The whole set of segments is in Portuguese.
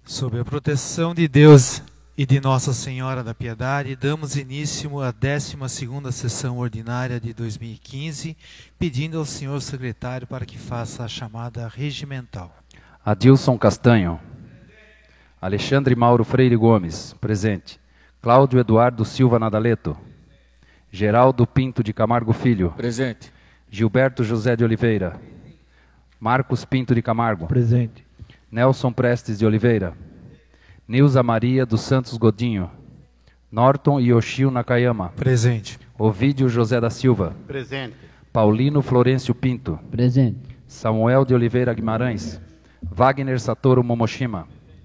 Sob a proteção de Deus e de Nossa Senhora da Piedade, damos início à 12ª sessão ordinária de 2015, pedindo ao senhor secretário para que faça a chamada regimental. Adilson Castanho. Alexandre Mauro Freire Gomes, presente. Cláudio Eduardo Silva Nadaleto. Geraldo Pinto de Camargo Filho. Presente. Gilberto José de Oliveira. Marcos Pinto de Camargo. Presente. Nelson Prestes de Oliveira. Nilza Maria dos Santos Godinho. Norton Yoshio Nakayama. Presente. Ovídio José da Silva. Presente. Paulino Florencio Pinto. Presente. Samuel de Oliveira Guimarães. Wagner Satoru Momoshima.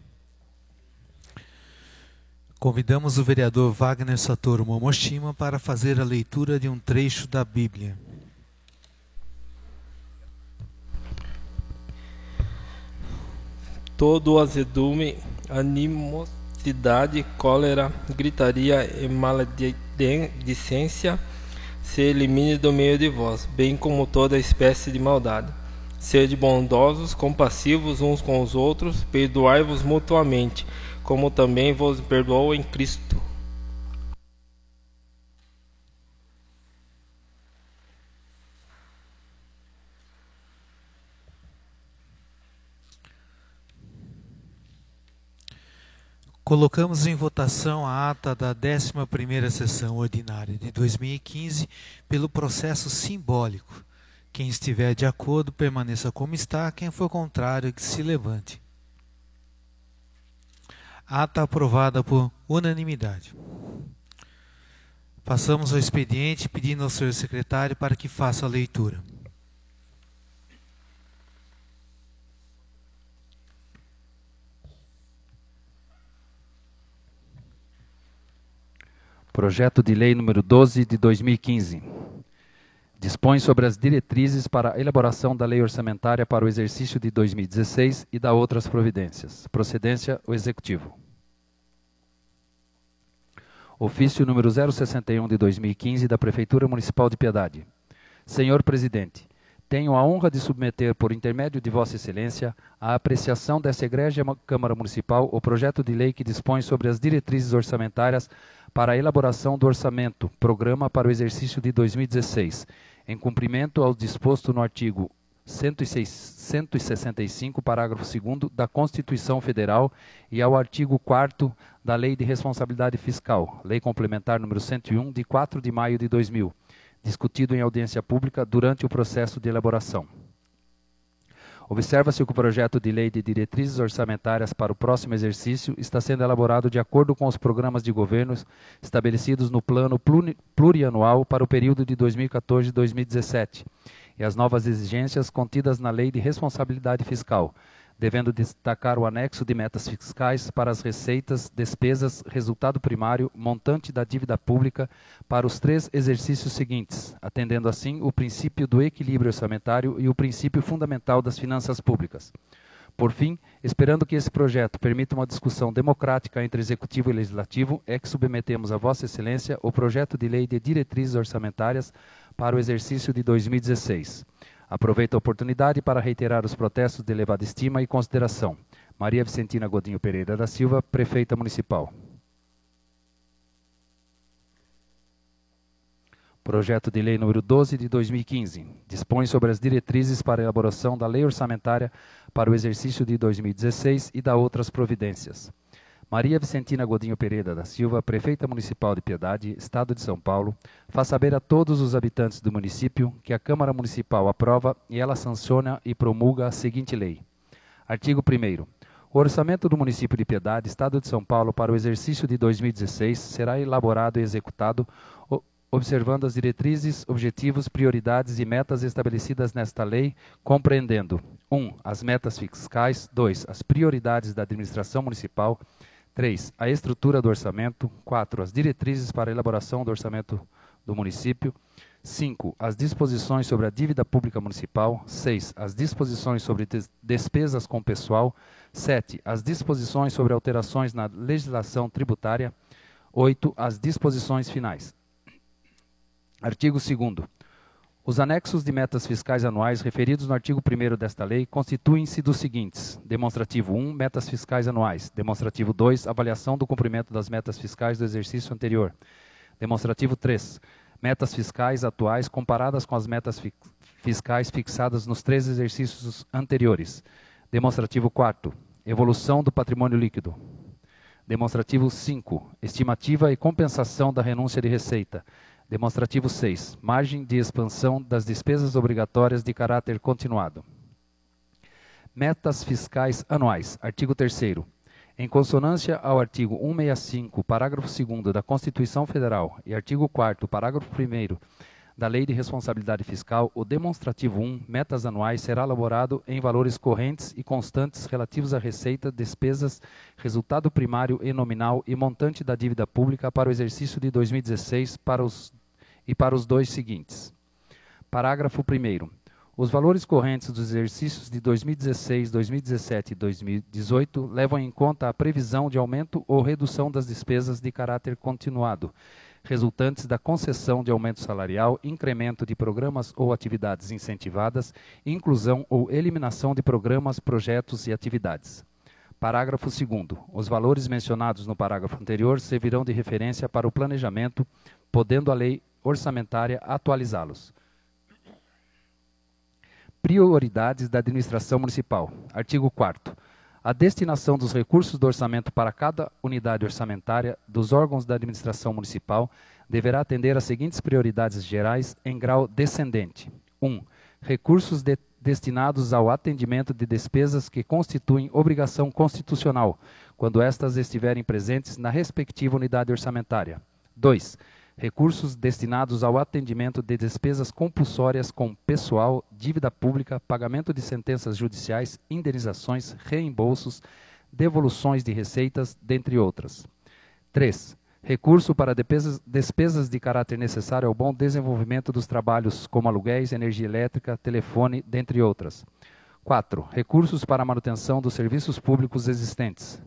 Convidamos o vereador Wagner Satoru Momoshima para fazer a leitura de um trecho da Bíblia. Todo azedume, animosidade, cólera, gritaria e maledicência se elimine do meio de vós, bem como toda espécie de maldade. Sede bondosos, compassivos uns com os outros, perdoai-vos mutuamente, como também vos perdoou em Cristo. Colocamos em votação a ata da 11ª sessão ordinária de 2015 pelo processo simbólico. Quem estiver de acordo, permaneça como está. Quem for contrário, que se levante. Ata aprovada por unanimidade. Passamos ao expediente, pedindo ao senhor secretário para que faça a leitura. Projeto de Lei número 12 de 2015. Dispõe sobre as diretrizes para a elaboração da Lei Orçamentária para o exercício de 2016 e da outras providências. Procedência, o Executivo. Ofício número 061 de 2015 da Prefeitura Municipal de Piedade. Senhor Presidente, tenho a honra de submeter, por intermédio de Vossa Excelência, à apreciação dessa egrégia Câmara Municipal o projeto de lei que dispõe sobre as diretrizes orçamentárias para a elaboração do orçamento, programa para o exercício de 2016, em cumprimento ao disposto no artigo 165, parágrafo 2º da Constituição Federal e ao artigo 4º da Lei de Responsabilidade Fiscal, Lei Complementar número 101, de 4 de maio de 2000, discutido em audiência pública durante o processo de elaboração. Observa-se que o projeto de lei de diretrizes orçamentárias para o próximo exercício está sendo elaborado de acordo com os programas de governos estabelecidos no Plano Plurianual para o período de 2014-2017 e as novas exigências contidas na Lei de Responsabilidade Fiscal, devendo destacar o anexo de metas fiscais para as receitas, despesas, resultado primário, montante da dívida pública para os 3 exercícios seguintes, atendendo assim o princípio do equilíbrio orçamentário e o princípio fundamental das finanças públicas. Por fim, esperando que esse projeto permita uma discussão democrática entre Executivo e Legislativo, é que submetemos a Vossa Excelência o projeto de lei de diretrizes orçamentárias para o exercício de 2016. Aproveito a oportunidade para reiterar os protestos de elevada estima e consideração. Maria Vicentina Godinho Pereira da Silva, Prefeita Municipal. Projeto de Lei número 12 de 2015. Dispõe sobre as diretrizes para a elaboração da Lei Orçamentária para o exercício de 2016 e da outras providências. Maria Vicentina Godinho Pereira da Silva, Prefeita Municipal de Piedade, Estado de São Paulo, faz saber a todos os habitantes do município que a Câmara Municipal aprova e ela sanciona e promulga a seguinte lei. Artigo 1º. O orçamento do município de Piedade, Estado de São Paulo, para o exercício de 2016 será elaborado e executado observando as diretrizes, objetivos, prioridades e metas estabelecidas nesta lei, compreendendo 1. As metas fiscais, 2. As prioridades da administração municipal, 3. A estrutura do orçamento. 4. As diretrizes para a elaboração do orçamento do município. 5. As disposições sobre a dívida pública municipal. 6. As disposições sobre despesas com pessoal. 7. As disposições sobre alterações na legislação tributária. 8. As disposições finais. Artigo 2º. Os anexos de metas fiscais anuais referidos no artigo 1º desta lei constituem-se dos seguintes: demonstrativo 1, metas fiscais anuais; demonstrativo 2, avaliação do cumprimento das metas fiscais do exercício anterior; demonstrativo 3, metas fiscais atuais comparadas com as metas fiscais fixadas nos 3 exercícios anteriores; demonstrativo 4, evolução do patrimônio líquido; demonstrativo 5, estimativa e compensação da renúncia de receita; demonstrativo 6, margem de expansão das despesas obrigatórias de caráter continuado. Metas fiscais anuais. Artigo 3º. Em consonância ao artigo 165, parágrafo 2º da Constituição Federal e artigo 4º, parágrafo 1º da Lei de Responsabilidade Fiscal, o demonstrativo 1, metas anuais, será elaborado em valores correntes e constantes relativos à receita, despesas, resultado primário e nominal e montante da dívida pública para o exercício de 2016 para os 2 seguintes. Parágrafo 1º. Os valores correntes dos exercícios de 2016, 2017 e 2018 levam em conta a previsão de aumento ou redução das despesas de caráter continuado, resultantes da concessão de aumento salarial, incremento de programas ou atividades incentivadas, inclusão ou eliminação de programas, projetos e atividades. Parágrafo 2º. Os valores mencionados no parágrafo anterior servirão de referência para o planejamento, podendo a lei orçamentária atualizá-los. Prioridades da administração municipal. Artigo 4º. A destinação dos recursos do orçamento para cada unidade orçamentária dos órgãos da administração municipal deverá atender às seguintes prioridades gerais em grau descendente. 1. Recursos destinados ao atendimento de despesas que constituem obrigação constitucional, quando estas estiverem presentes na respectiva unidade orçamentária. 2. Recursos destinados ao atendimento de despesas compulsórias com pessoal, dívida pública, pagamento de sentenças judiciais, indenizações, reembolsos, devoluções de receitas, dentre outras. 3. Recurso para despesas de caráter necessário ao bom desenvolvimento dos trabalhos, como aluguéis, energia elétrica, telefone, dentre outras. 4. Recursos para a manutenção dos serviços públicos existentes.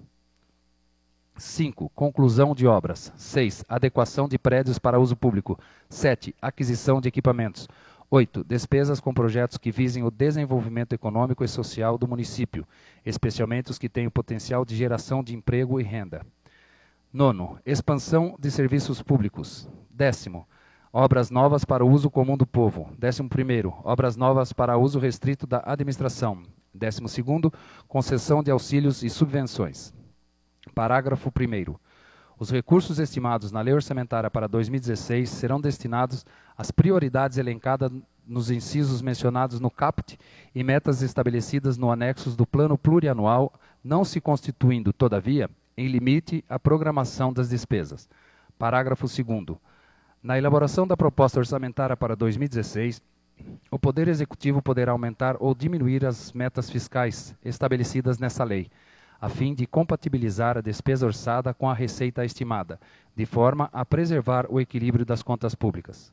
5. Conclusão de obras. 6. Adequação de prédios para uso público. 7. Aquisição de equipamentos. 8. Despesas com projetos que visem o desenvolvimento econômico e social do município, especialmente os que tenham potencial de geração de emprego e renda. 9. Expansão de serviços públicos. 10. Obras novas para o uso comum do povo. 11º. Obras novas para uso restrito da administração. 12º. Concessão de auxílios e subvenções. Parágrafo 1º. Os recursos estimados na Lei Orçamentária para 2016 serão destinados às prioridades elencadas nos incisos mencionados no caput e metas estabelecidas no anexo do Plano Plurianual, não se constituindo, todavia, em limite à programação das despesas. Parágrafo 2º. Na elaboração da proposta orçamentária para 2016, o Poder Executivo poderá aumentar ou diminuir as metas fiscais estabelecidas nessa lei, a fim de compatibilizar a despesa orçada com a receita estimada, de forma a preservar o equilíbrio das contas públicas.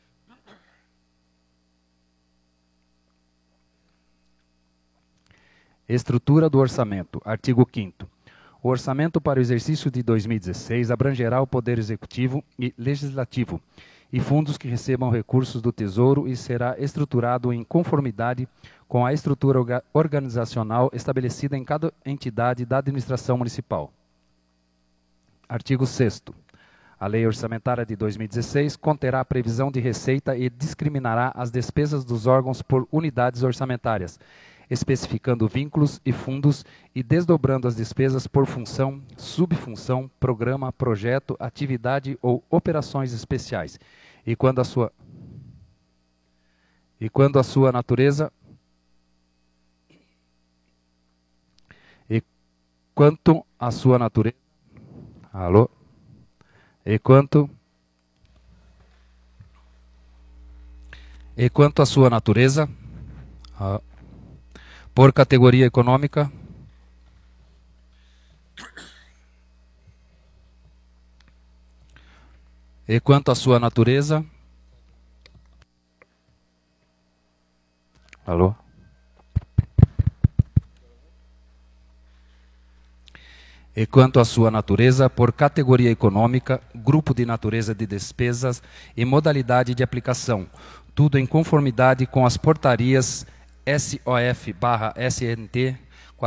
Estrutura do orçamento. Artigo 5º. O orçamento para o exercício de 2016 abrangerá o Poder Executivo e Legislativo e fundos que recebam recursos do Tesouro e será estruturado em conformidade com a estrutura organizacional estabelecida em cada entidade da administração municipal. Artigo 6º. A Lei Orçamentária de 2016 conterá a previsão de receita e discriminará as despesas dos órgãos por unidades orçamentárias, especificando vínculos e fundos e desdobrando as despesas por função, subfunção, programa, projeto, atividade ou operações especiais, e quando a sua natureza por categoria econômica, e quanto à sua natureza, e quanto à sua natureza, por categoria econômica, grupo de natureza de despesas e modalidade de aplicação, tudo em conformidade com as portarias SOF/SNT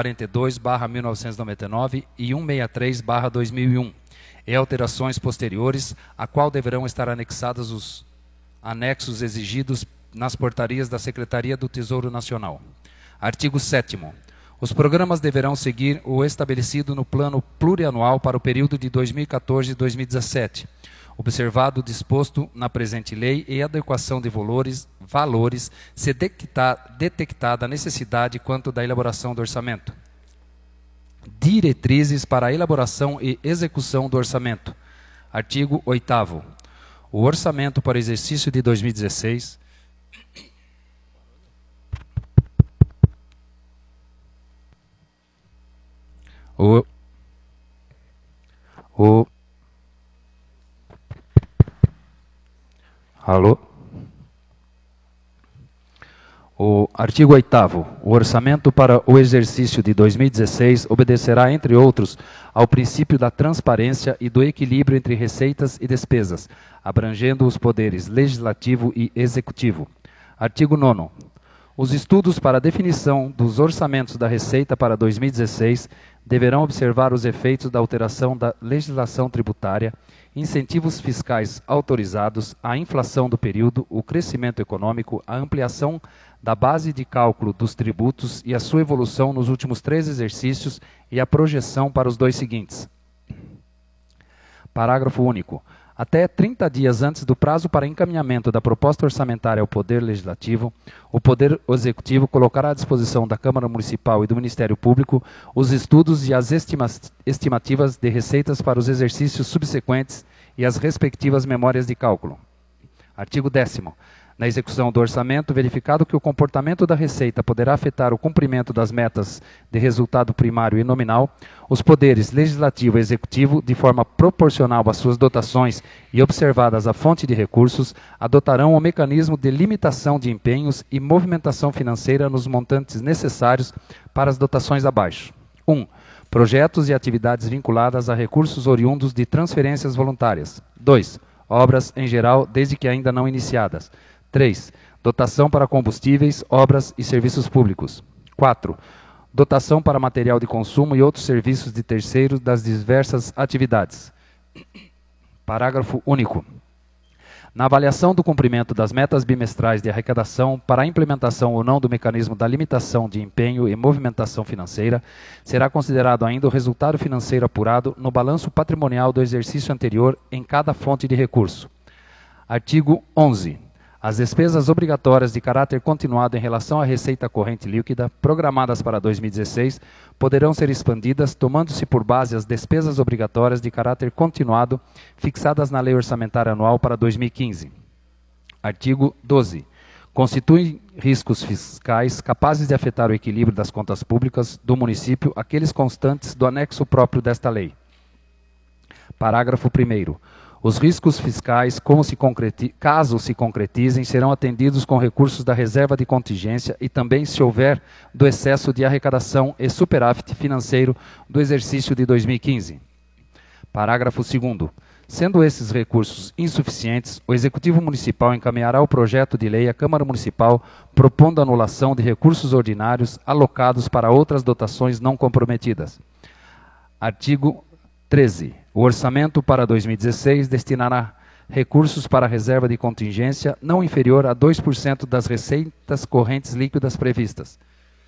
42/1999 e 163/2001, e alterações posteriores, a qual deverão estar anexados os anexos exigidos nas portarias da Secretaria do Tesouro Nacional. Artigo 7º. Os programas deverão seguir o estabelecido no plano plurianual para o período de 2014 e 2017, observado o disposto na presente lei e adequação de valores, se detectada a necessidade quanto da elaboração do orçamento. Diretrizes para a elaboração e execução do orçamento. Artigo 8º. O orçamento para o exercício de 2016... O artigo 8º. O orçamento para o exercício de 2016 obedecerá, entre outros, ao princípio da transparência e do equilíbrio entre receitas e despesas, abrangendo os poderes legislativo e executivo. Artigo 9º. Os estudos para a definição dos orçamentos da Receita para 2016 deverão observar os efeitos da alteração da legislação tributária, incentivos fiscais autorizados, a inflação do período, o crescimento econômico, a ampliação da base de cálculo dos tributos e a sua evolução nos últimos 3 exercícios e a projeção para os 2 seguintes. Parágrafo único. Até 30 dias antes do prazo para encaminhamento da proposta orçamentária ao Poder Legislativo, o Poder Executivo colocará à disposição da Câmara Municipal e do Ministério Público os estudos e as estimativas de receitas para os exercícios subsequentes e as respectivas memórias de cálculo. Artigo 10º. Na execução do orçamento, verificado que o comportamento da receita poderá afetar o cumprimento das metas de resultado primário e nominal, os poderes legislativo e executivo, de forma proporcional às suas dotações e observadas a fonte de recursos, adotarão o mecanismo de limitação de empenhos e movimentação financeira nos montantes necessários para as dotações abaixo. 1. Projetos e atividades vinculadas a recursos oriundos de transferências voluntárias. 2. Obras em geral, desde que ainda não iniciadas. 3. Dotação para combustíveis, obras e serviços públicos. 4. Dotação para material de consumo e outros serviços de terceiros das diversas atividades. Parágrafo único. Na avaliação do cumprimento das metas bimestrais de arrecadação para a implementação ou não do mecanismo da limitação de empenho e movimentação financeira, será considerado ainda o resultado financeiro apurado no balanço patrimonial do exercício anterior em cada fonte de recurso. Artigo 11. As despesas obrigatórias de caráter continuado em relação à receita corrente líquida, programadas para 2016, poderão ser expandidas, tomando-se por base as despesas obrigatórias de caráter continuado fixadas na Lei Orçamentária Anual para 2015. Artigo 12. Constituem riscos fiscais capazes de afetar o equilíbrio das contas públicas do município aqueles constantes do anexo próprio desta lei. Parágrafo 1º. Os riscos fiscais, caso se concretizem, serão atendidos com recursos da reserva de contingência e também se houver do excesso de arrecadação e superávit financeiro do exercício de 2015. Parágrafo 2º. Sendo esses recursos insuficientes, o Executivo Municipal encaminhará o projeto de lei à Câmara Municipal, propondo anulação de recursos ordinários alocados para outras dotações não comprometidas. Artigo 13. O orçamento para 2016 destinará recursos para a reserva de contingência não inferior a 2% das receitas correntes líquidas previstas.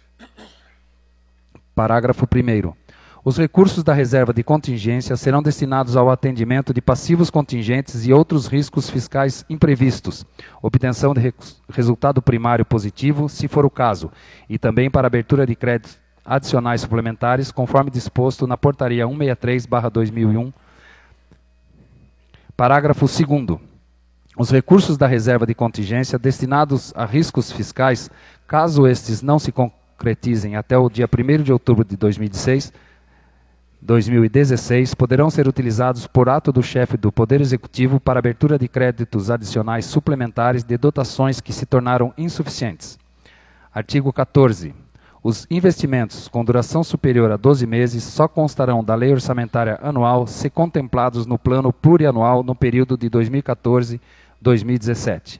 Parágrafo 1º. Os recursos da reserva de contingência serão destinados ao atendimento de passivos contingentes e outros riscos fiscais imprevistos, obtenção de resultado primário positivo, se for o caso, e também para abertura de créditos adicionais suplementares, conforme disposto na Portaria 163/2001. Parágrafo 2º. Os recursos da reserva de contingência destinados a riscos fiscais, caso estes não se concretizem até o dia 1º de outubro de 2016, poderão ser utilizados por ato do chefe do Poder Executivo para abertura de créditos adicionais suplementares de dotações que se tornaram insuficientes. Artigo 14. Os investimentos com duração superior a 12 meses só constarão da Lei Orçamentária Anual se contemplados no Plano Plurianual no período de 2014-2017.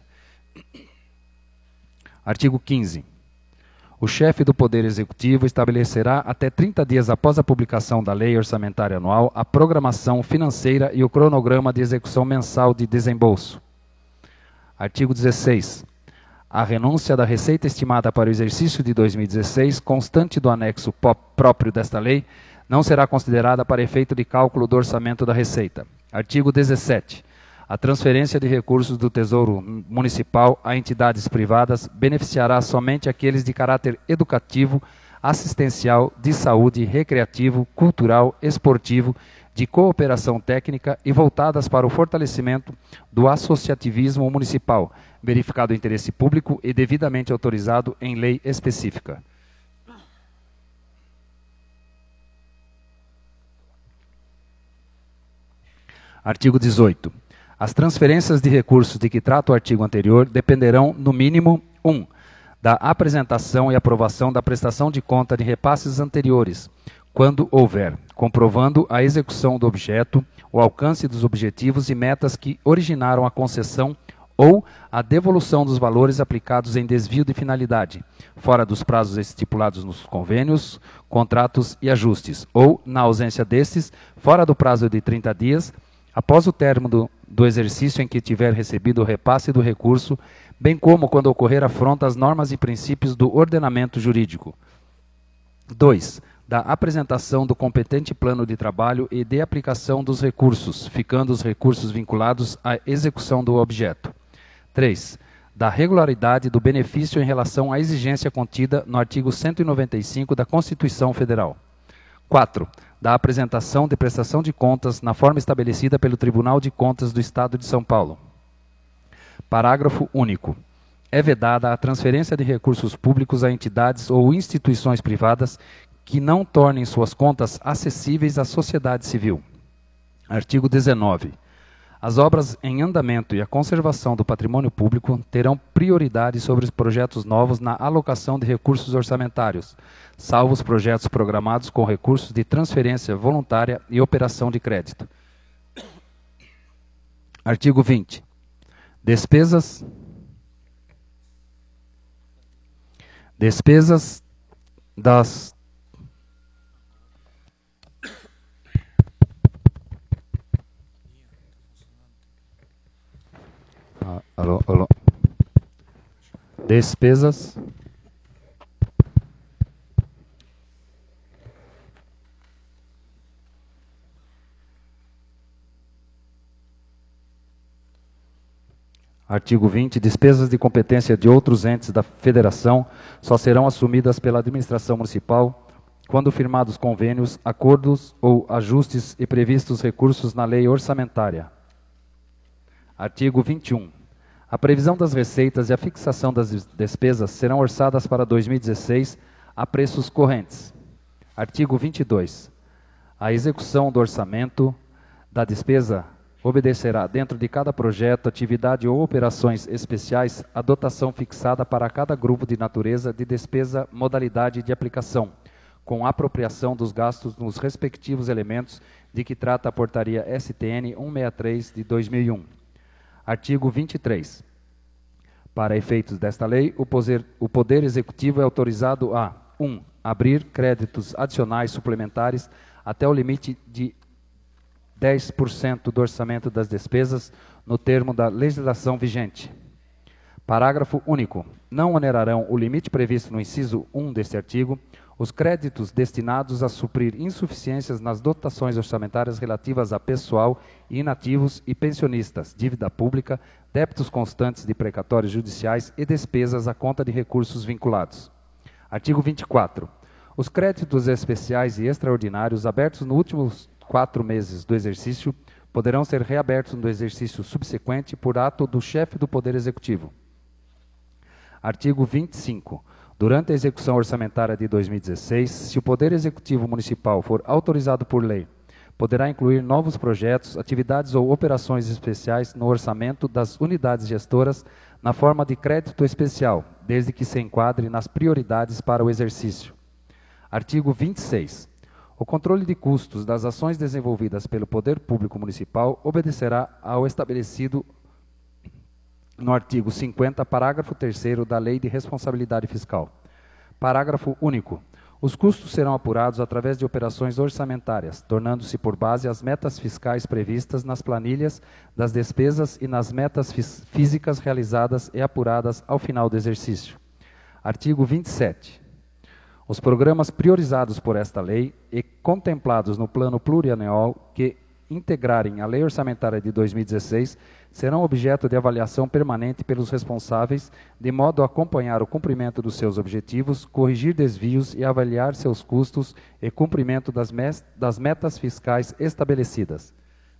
Artigo 15. O chefe do Poder Executivo estabelecerá até 30 dias após a publicação da Lei Orçamentária Anual a programação financeira e o cronograma de execução mensal de desembolso. Artigo 16. A renúncia da receita estimada para o exercício de 2016, constante do anexo próprio desta lei, não será considerada para efeito de cálculo do orçamento da receita. Artigo 17. A transferência de recursos do Tesouro Municipal a entidades privadas beneficiará somente aqueles de caráter educativo, assistencial, de saúde, recreativo, cultural, esportivo, de cooperação técnica e voltadas para o fortalecimento do associativismo municipal, verificado o interesse público e devidamente autorizado em lei específica. Artigo 18. As transferências de recursos de que trata o artigo anterior dependerão, no mínimo, 1. Da apresentação e aprovação da prestação de conta de repasses anteriores, quando houver, comprovando a execução do objeto, o alcance dos objetivos e metas que originaram a concessão ou a devolução dos valores aplicados em desvio de finalidade, fora dos prazos estipulados nos convênios, contratos e ajustes, ou, na ausência destes, fora do prazo de 30 dias, após o término do exercício em que tiver recebido o repasse do recurso, bem como quando ocorrer afronta às normas e princípios do ordenamento jurídico. 2. Da apresentação do competente plano de trabalho e de aplicação dos recursos, ficando os recursos vinculados à execução do objeto. 3. Da regularidade do benefício em relação à exigência contida no artigo 195 da Constituição Federal. 4. Da apresentação de prestação de contas na forma estabelecida pelo Tribunal de Contas do Estado de São Paulo. Parágrafo único. É vedada a transferência de recursos públicos a entidades ou instituições privadas que não tornem suas contas acessíveis à sociedade civil. Artigo 19. As obras em andamento e a conservação do patrimônio público terão prioridade sobre os projetos novos na alocação de recursos orçamentários, salvo os projetos programados com recursos de transferência voluntária e operação de crédito. Artigo 20. Despesas das alô. Despesas Artigo 20. Despesas de competência de outros entes da Federação só serão assumidas pela administração municipal quando firmados convênios, acordos ou ajustes e previstos recursos na lei orçamentária. Artigo 21. A previsão das receitas e a fixação das despesas serão orçadas para 2016 a preços correntes. Artigo 22. A execução do orçamento da despesa obedecerá, dentro de cada projeto, atividade ou operações especiais, a dotação fixada para cada grupo de natureza de despesa, modalidade de aplicação, com apropriação dos gastos nos respectivos elementos de que trata a Portaria STN 163 de 2001. Artigo 23. Para efeitos desta lei, o Poder Executivo é autorizado a 1. Abrir créditos adicionais suplementares até o limite de 10% do orçamento das despesas no termo da legislação vigente. Parágrafo único. Não onerarão o limite previsto no inciso 1 deste artigo os créditos destinados a suprir insuficiências nas dotações orçamentárias relativas a pessoal, inativos e pensionistas, dívida pública, débitos constantes de precatórios judiciais e despesas à conta de recursos vinculados. Artigo 24. Os créditos especiais e extraordinários abertos nos últimos 4 meses do exercício poderão ser reabertos no exercício subsequente por ato do chefe do Poder Executivo. Artigo 25. Durante a execução orçamentária de 2016, se o Poder Executivo Municipal for autorizado por lei poderá incluir novos projetos, atividades ou operações especiais no orçamento das unidades gestoras na forma de crédito especial, desde que se enquadre nas prioridades para o exercício. Artigo 26. O controle de custos das ações desenvolvidas pelo Poder Público Municipal obedecerá ao estabelecido no artigo 50, parágrafo 3º da Lei de Responsabilidade Fiscal. Parágrafo único. Os custos serão apurados através de operações orçamentárias, tornando-se por base as metas fiscais previstas nas planilhas das despesas e nas metas físicas realizadas e apuradas ao final do exercício. Artigo 27. Os programas priorizados por esta lei e contemplados no plano plurianual que integrarem a Lei Orçamentária de 2016 serão objeto de avaliação permanente pelos responsáveis, de modo a acompanhar o cumprimento dos seus objetivos, corrigir desvios e avaliar seus custos e cumprimento das metas fiscais estabelecidas.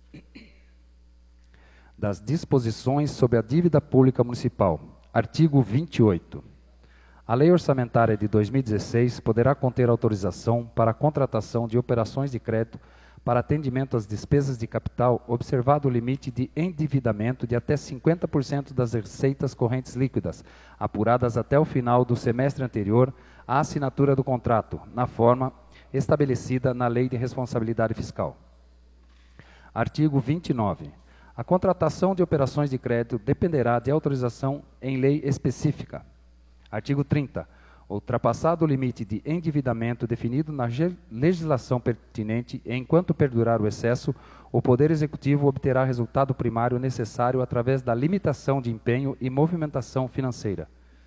Das disposições sobre a dívida pública municipal. Artigo 28. A Lei Orçamentária de 2016 poderá conter autorização para a contratação de operações de crédito para atendimento às despesas de capital, observado o limite de endividamento de até 50% das receitas correntes líquidas, apuradas até o final do semestre anterior à assinatura do contrato, na forma estabelecida na Lei de Responsabilidade Fiscal. Artigo 29. A contratação de operações de crédito dependerá de autorização em lei específica. Artigo 30. Ultrapassado o limite de endividamento definido na legislação pertinente e enquanto perdurar o excesso, o Poder Executivo obterá resultado primário necessário através da limitação de empenho e movimentação financeira.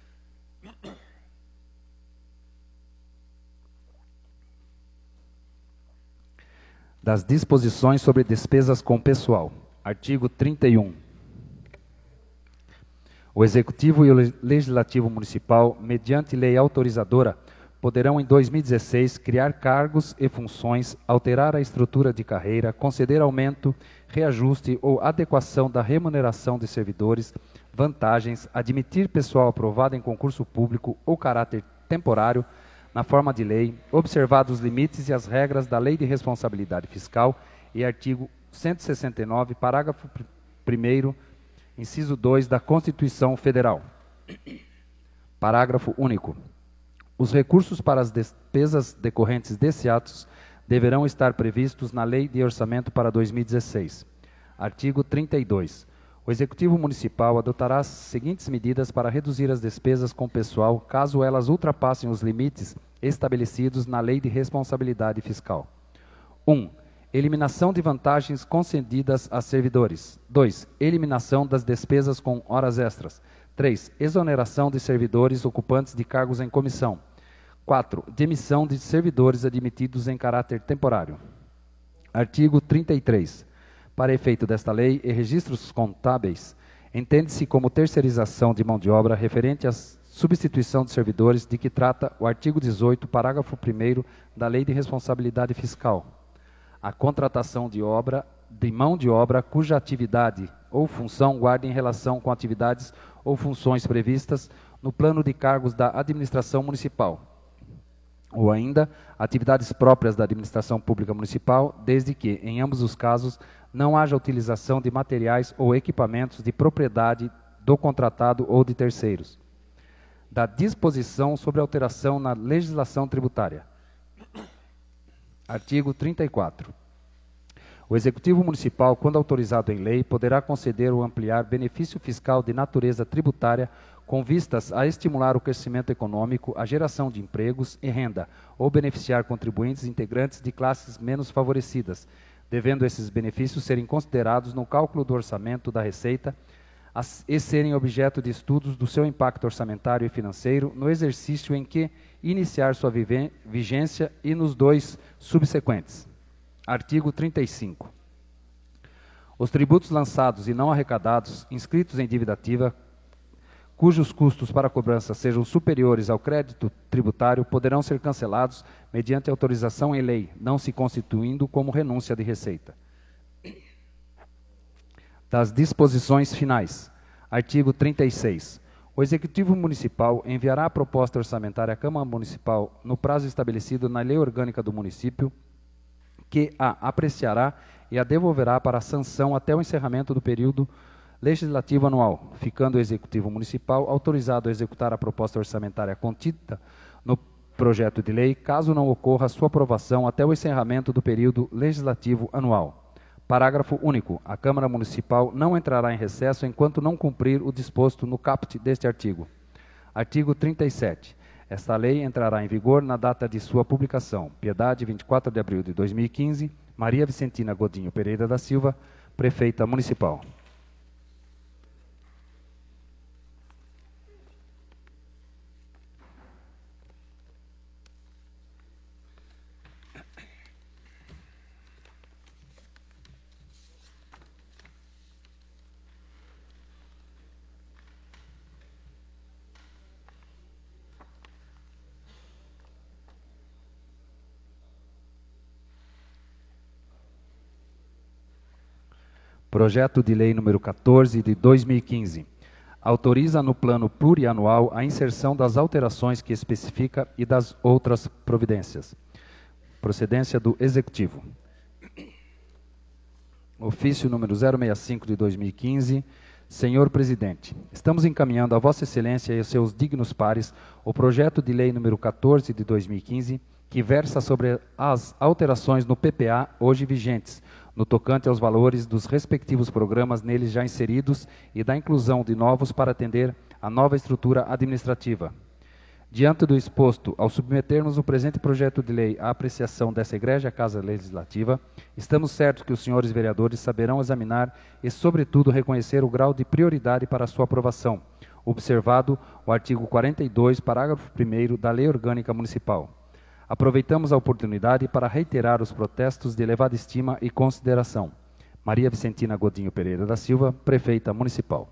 Das disposições sobre despesas com pessoal. Artigo 31. O Executivo e o Legislativo Municipal, mediante lei autorizadora, poderão, em 2016, criar cargos e funções, alterar a estrutura de carreira, conceder aumento, reajuste ou adequação da remuneração de servidores, vantagens, admitir pessoal aprovado em concurso público ou caráter temporário, na forma de lei, observados os limites e as regras da Lei de Responsabilidade Fiscal e artigo 169, parágrafo 1º, inciso 2 da Constituição Federal. Parágrafo único. Os recursos para as despesas decorrentes desse ato deverão estar previstos na Lei de Orçamento para 2016. Artigo 32. O Executivo Municipal adotará as seguintes medidas para reduzir as despesas com pessoal, caso elas ultrapassem os limites estabelecidos na Lei de Responsabilidade Fiscal. 1. Eliminação de vantagens concedidas a servidores. 2. Eliminação das despesas com horas extras. 3. Exoneração de servidores ocupantes de cargos em comissão. 4. Demissão de servidores admitidos em caráter temporário. Artigo 33. Para efeito desta lei e registros contábeis, entende-se como terceirização de mão de obra referente à substituição de servidores de que trata o artigo 18, parágrafo 1º da Lei de Responsabilidade Fiscal. A contratação de mão de obra cuja atividade ou função guarde em relação com atividades ou funções previstas no plano de cargos da administração municipal, ou ainda atividades próprias da administração pública municipal, desde que, em ambos os casos, não haja utilização de materiais ou equipamentos de propriedade do contratado ou de terceiros. Da disposição sobre alteração na legislação tributária. Artigo 34. O Executivo Municipal, quando autorizado em lei, poderá conceder ou ampliar benefício fiscal de natureza tributária com vistas a estimular o crescimento econômico, a geração de empregos e renda, ou beneficiar contribuintes integrantes de classes menos favorecidas, devendo esses benefícios serem considerados no cálculo do orçamento da Receita e serem objeto de estudos do seu impacto orçamentário e financeiro no exercício em que iniciar sua vigência e nos 2 subsequentes. Artigo 35. Os tributos lançados e não arrecadados, inscritos em dívida ativa, cujos custos para cobrança sejam superiores ao crédito tributário, poderão ser cancelados mediante autorização em lei, não se constituindo como renúncia de receita. Das disposições finais. Artigo 36. O Executivo Municipal enviará a proposta orçamentária à Câmara Municipal no prazo estabelecido na Lei Orgânica do Município, que a apreciará e a devolverá para a sanção até o encerramento do período legislativo anual, ficando o Executivo Municipal autorizado a executar a proposta orçamentária contida no projeto de lei, caso não ocorra sua aprovação até o encerramento do período legislativo anual. Parágrafo único. A Câmara Municipal não entrará em recesso enquanto não cumprir o disposto no caput deste artigo. Artigo 37. Esta lei entrará em vigor na data de sua publicação. Piedade, 24 de abril de 2015. Maria Vicentina Godinho Pereira da Silva, Prefeita Municipal. Projeto de Lei número 14 de 2015. Autoriza no plano plurianual a inserção das alterações que especifica e das outras providências. Procedência do Executivo. Ofício número 065 de 2015. Senhor Presidente, estamos encaminhando a Vossa Excelência e aos seus dignos pares o projeto de lei número 14 de 2015, que versa sobre as alterações no PPA hoje vigentes, no tocante aos valores dos respectivos programas neles já inseridos e da inclusão de novos para atender à nova estrutura administrativa. Diante do exposto, ao submetermos o presente projeto de lei à apreciação dessa egrégia Casa Legislativa, estamos certos que os senhores vereadores saberão examinar e, sobretudo, reconhecer o grau de prioridade para a sua aprovação, observado o artigo 42, parágrafo 1º da Lei Orgânica Municipal. Aproveitamos a oportunidade para reiterar os protestos de elevada estima e consideração. Maria Vicentina Godinho Pereira da Silva, Prefeita Municipal.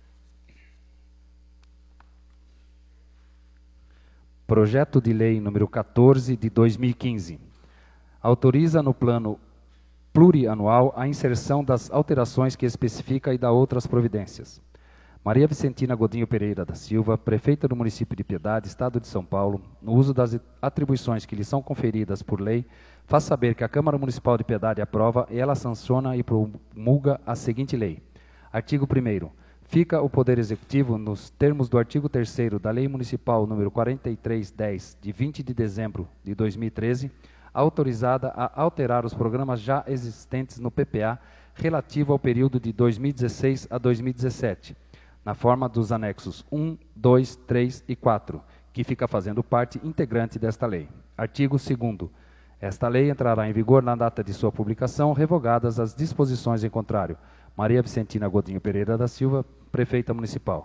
Projeto de Lei número 14 de 2015. Autoriza no plano plurianual a inserção das alterações que especifica e da outras providências. Maria Vicentina Godinho Pereira da Silva, Prefeita do município de Piedade, Estado de São Paulo, no uso das atribuições que lhe são conferidas por lei, faz saber que a Câmara Municipal de Piedade aprova e ela sanciona e promulga a seguinte lei. Artigo 1º. Fica o Poder Executivo, nos termos do artigo 3º da Lei Municipal número 4310, de 20 de dezembro de 2013, autorizada a alterar os programas já existentes no PPA relativo ao período de 2016 a 2017, na forma dos anexos 1, 2, 3 e 4, que fica fazendo parte integrante desta lei. Artigo 2º. Esta lei entrará em vigor na data de sua publicação, revogadas as disposições em contrário. Maria Vicentina Godinho Pereira da Silva, Prefeita Municipal.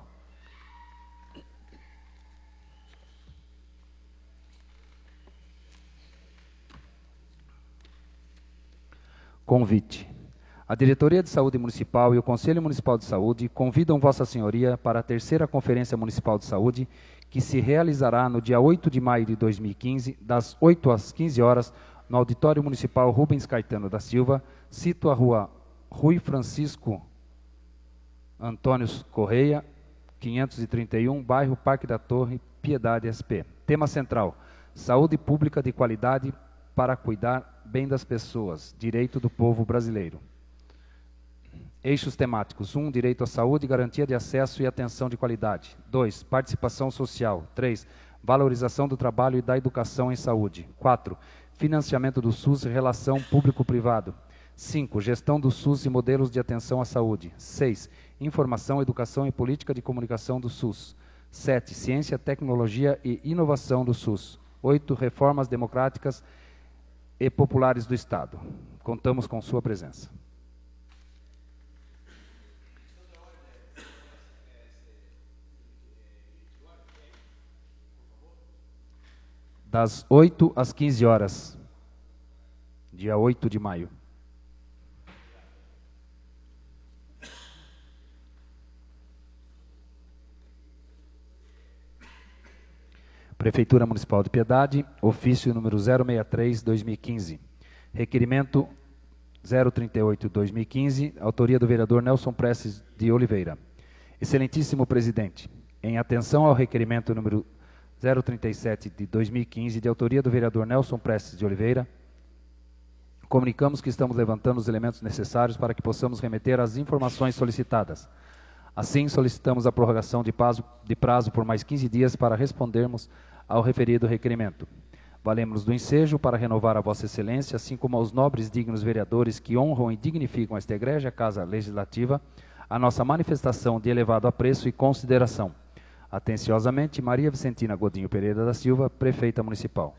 Convite. A Diretoria de Saúde Municipal e o Conselho Municipal de Saúde convidam Vossa Senhoria para a 3ª Conferência Municipal de Saúde, que se realizará no dia 8 de maio de 2015, das 8 às 15 horas, no Auditório Municipal Rubens Caetano da Silva, sito a Rua Rui Francisco Antônio Correia, 531, bairro Parque da Torre, Piedade, SP. Tema central: saúde pública de qualidade para cuidar bem das pessoas, direito do povo brasileiro. Eixos temáticos: 1. Direito à saúde, garantia de acesso e atenção de qualidade. 2. Participação social. 3. Valorização do trabalho e da educação em saúde. 4. Financiamento do SUS e relação público-privado. 5. Gestão do SUS e modelos de atenção à saúde. 6. Informação, educação e política de comunicação do SUS. 7. Ciência, tecnologia e inovação do SUS. 8. Reformas democráticas e populares do Estado. Contamos com sua presença. Das 8 às 15 horas, dia 8 de maio. Prefeitura Municipal de Piedade, ofício número 063/2015. Requerimento 038/2015, autoria do vereador Nelson Prestes de Oliveira. Excelentíssimo Presidente, em atenção ao requerimento número 037 de 2015, de autoria do vereador Nelson Prestes de Oliveira, comunicamos que estamos levantando os elementos necessários para que possamos remeter as informações solicitadas. Assim, solicitamos a prorrogação de prazo por mais 15 dias para respondermos ao referido requerimento. Valemos-nos do ensejo para renovar a Vossa Excelência, assim como aos nobres dignos vereadores que honram e dignificam esta egrégia Casa Legislativa, a nossa manifestação de elevado apreço e consideração. Atenciosamente, Maria Vicentina Godinho Pereira da Silva, Prefeita Municipal.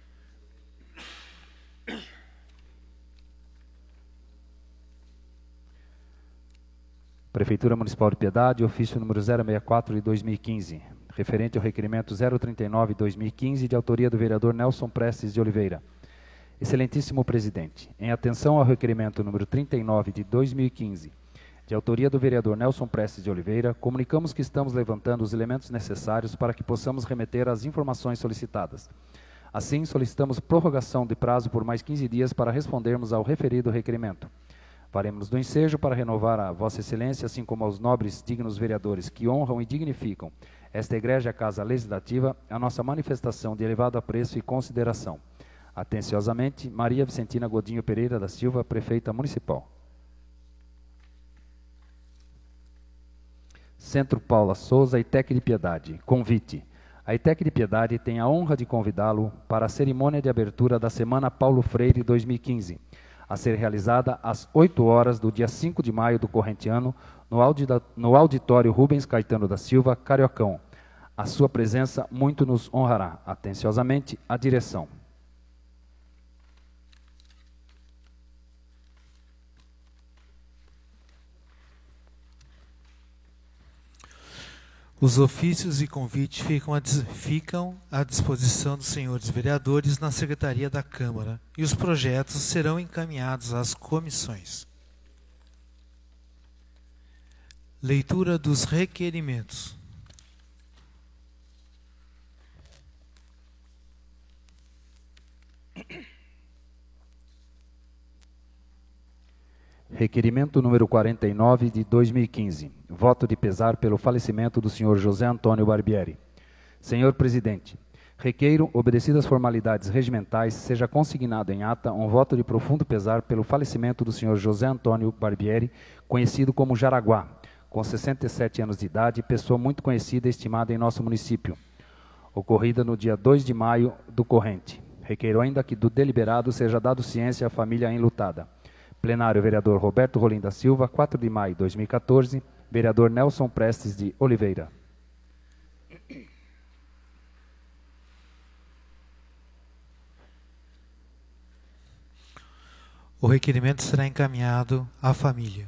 Prefeitura Municipal de Piedade, ofício número 064 de 2015, referente ao requerimento 039 de 2015, de autoria do vereador Nelson Prestes de Oliveira. Excelentíssimo Presidente, em atenção ao requerimento número 39 de 2015, de autoria do vereador Nelson Prestes de Oliveira, comunicamos que estamos levantando os elementos necessários para que possamos remeter as informações solicitadas. Assim, solicitamos prorrogação de prazo por mais 15 dias para respondermos ao referido requerimento. Faremos do ensejo para renovar a Vossa Excelência, assim como aos nobres dignos vereadores que honram e dignificam esta egrégia Casa Legislativa, a nossa manifestação de elevado apreço e consideração. Atenciosamente, Maria Vicentina Godinho Pereira da Silva, Prefeita Municipal. Centro Paula Souza, ITEC de Piedade. Convite. A ITEC de Piedade tem a honra de convidá-lo para a cerimônia de abertura da Semana Paulo Freire 2015, a ser realizada às 8 horas do dia 5 de maio do corrente ano, no auditório Rubens Caetano da Silva, Cariocão. A sua presença muito nos honrará. Atenciosamente, a direção. Os ofícios e convites ficam à disposição dos senhores vereadores na Secretaria da Câmara e os projetos serão encaminhados às comissões. Leitura dos requerimentos. Requerimento número 49 de 2015. Voto de pesar pelo falecimento do senhor José Antônio Barbieri. Senhor Presidente, requeiro, obedecidas formalidades regimentais, seja consignado em ata um voto de profundo pesar pelo falecimento do senhor José Antônio Barbieri, conhecido como Jaraguá, com 67 anos de idade, pessoa muito conhecida e estimada em nosso município, ocorrida no dia 2 de maio do corrente. Requeiro ainda que do deliberado seja dado ciência à família enlutada. Plenário, vereador Roberto Rolim da Silva, 4 de maio de 2014, vereador Nelson Prestes de Oliveira. O requerimento será encaminhado à família.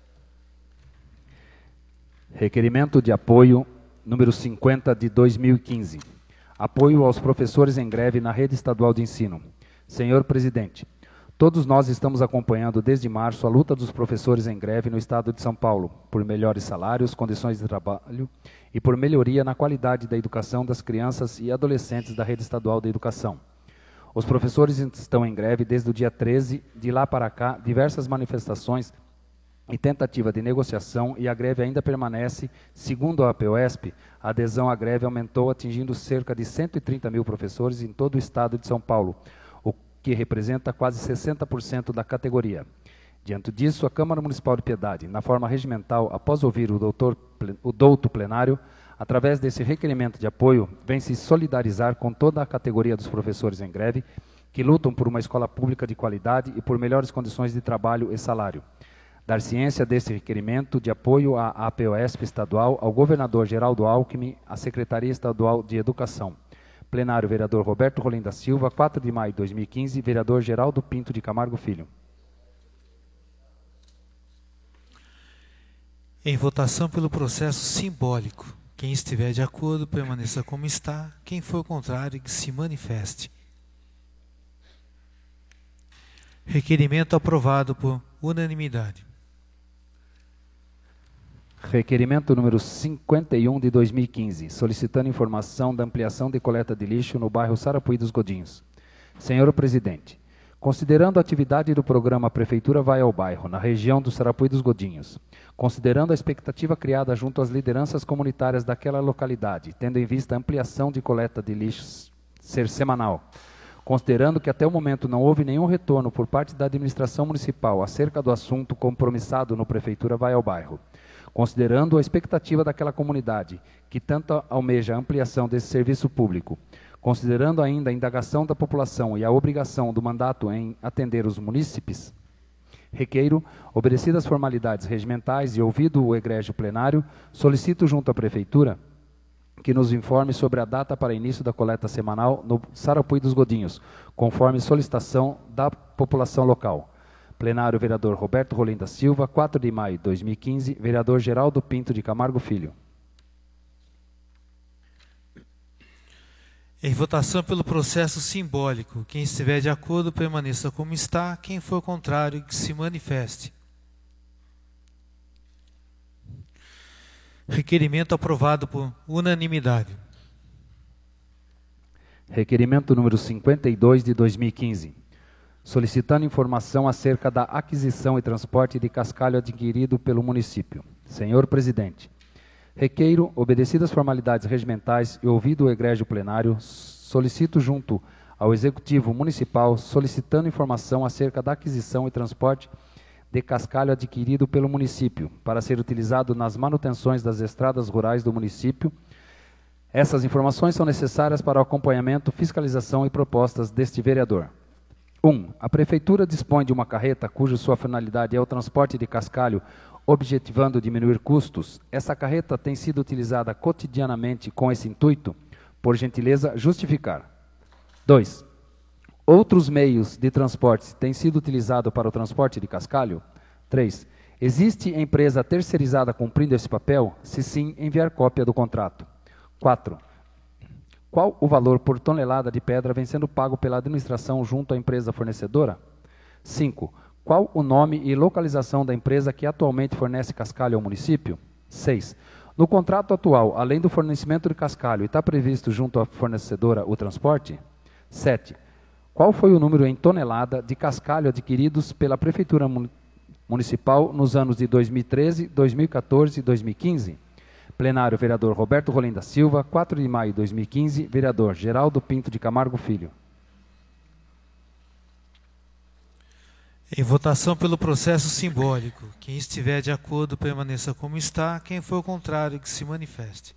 Requerimento de apoio número 50 de 2015. Apoio aos professores em greve na rede estadual de ensino. Senhor Presidente, todos nós estamos acompanhando desde março a luta dos professores em greve no estado de São Paulo, por melhores salários, condições de trabalho e por melhoria na qualidade da educação das crianças e adolescentes da rede estadual de educação. Os professores estão em greve desde o dia 13, de lá para cá, diversas manifestações e tentativa de negociação, e a greve ainda permanece. Segundo a APOESP, a adesão à greve aumentou, atingindo cerca de 130 mil professores em todo o estado de São Paulo, que representa quase 60% da categoria. Diante disso, a Câmara Municipal de Piedade, na forma regimental, após ouvir o douto plenário, através desse requerimento de apoio, vem se solidarizar com toda a categoria dos professores em greve, que lutam por uma escola pública de qualidade e por melhores condições de trabalho e salário. Dar ciência desse requerimento de apoio à APOESP estadual, ao governador Geraldo Alckmin, à Secretaria Estadual de Educação. Plenário, vereador Roberto Rolim da Silva, 4 de maio de 2015, vereador Geraldo Pinto de Camargo Filho. Em votação pelo processo simbólico. Quem estiver de acordo, permaneça como está. Quem for contrário, que se manifeste. Requerimento aprovado por unanimidade. Requerimento número 51 de 2015, solicitando informação da ampliação de coleta de lixo no bairro Sarapuí dos Godinhos. Senhor Presidente, considerando a atividade do programa Prefeitura Vai ao Bairro, na região do Sarapuí dos Godinhos, considerando a expectativa criada junto às lideranças comunitárias daquela localidade, tendo em vista a ampliação de coleta de lixo ser semanal, considerando que até o momento não houve nenhum retorno por parte da administração municipal acerca do assunto compromissado no Prefeitura Vai ao Bairro, considerando a expectativa daquela comunidade, que tanto almeja a ampliação desse serviço público, considerando ainda a indagação da população e a obrigação do mandato em atender os munícipes, requeiro, obedecidas as formalidades regimentais e ouvido o egrégio plenário, solicito junto à Prefeitura que nos informe sobre a data para início da coleta semanal no Sarapuí dos Godinhos, conforme solicitação da população local. Plenário, vereador Roberto Rolim da Silva, 4 de maio de 2015, vereador Geraldo Pinto de Camargo Filho. Em votação pelo processo simbólico, quem estiver de acordo permaneça como está, quem for contrário que se manifeste. Requerimento aprovado por unanimidade. Requerimento número 52 de 2015. Solicitando informação acerca da aquisição e transporte de cascalho adquirido pelo município. Senhor Presidente, requeiro, obedecidas as formalidades regimentais e ouvido o egrégio plenário, solicito junto ao Executivo Municipal solicitando informação acerca da aquisição e transporte de cascalho adquirido pelo município para ser utilizado nas manutenções das estradas rurais do município. Essas informações são necessárias para o acompanhamento, fiscalização e propostas deste vereador. 1. A Prefeitura dispõe de uma carreta cuja sua finalidade é o transporte de cascalho, objetivando diminuir custos. Essa carreta tem sido utilizada cotidianamente com esse intuito? Por gentileza, justificar. 2. Outros meios de transporte têm sido utilizados para o transporte de cascalho? 3. Existe empresa terceirizada cumprindo esse papel? Se sim, enviar cópia do contrato. 4. Qual o valor por tonelada de pedra vem sendo pago pela administração junto à empresa fornecedora? 5. Qual o nome e localização da empresa que atualmente fornece cascalho ao município? 6. No contrato atual, além do fornecimento de cascalho, está previsto junto à fornecedora o transporte? 7. Qual foi o número em tonelada de cascalho adquiridos pela Prefeitura Municipal nos anos de 2013, 2014 e 2015? Plenário, vereador Roberto Rolim da Silva, 4 de maio de 2015, vereador Geraldo Pinto de Camargo Filho. Em votação pelo processo simbólico, quem estiver de acordo permaneça como está, quem for contrário que se manifeste.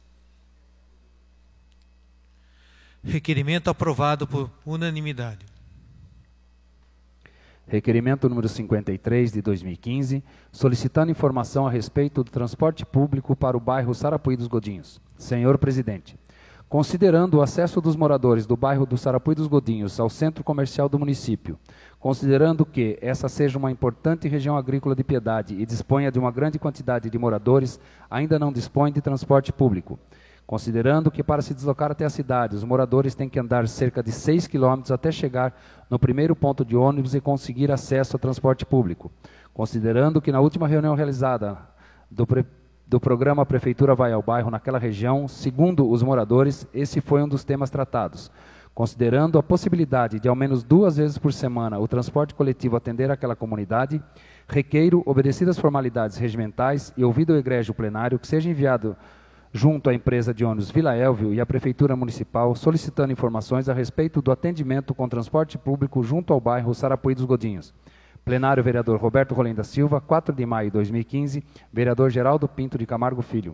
Requerimento aprovado por unanimidade. Requerimento número 53 de 2015, solicitando informação a respeito do transporte público para o bairro Sarapuí dos Godinhos. Senhor Presidente, considerando o acesso dos moradores do bairro do Sarapuí dos Godinhos ao centro comercial do município, considerando que essa seja uma importante região agrícola de Piedade e disponha de uma grande quantidade de moradores, ainda não dispõe de transporte público. Considerando que para se deslocar até a cidade, os moradores têm que andar cerca de 6 quilômetros até chegar no primeiro ponto de ônibus e conseguir acesso ao transporte público. Considerando que na última reunião realizada do programa Prefeitura Vai ao Bairro naquela região, segundo os moradores, esse foi um dos temas tratados. Considerando a possibilidade de ao menos 2 vezes por semana o transporte coletivo atender aquela comunidade, requeiro, obedecidas as formalidades regimentais e ouvido o egrégio plenário, que seja enviado junto à empresa de ônibus Vila Elvio e à Prefeitura Municipal, solicitando informações a respeito do atendimento com transporte público junto ao bairro Sarapuí dos Godinhos. Plenário, vereador Roberto Rolim da Silva, 4 de maio de 2015, vereador Geraldo Pinto de Camargo Filho.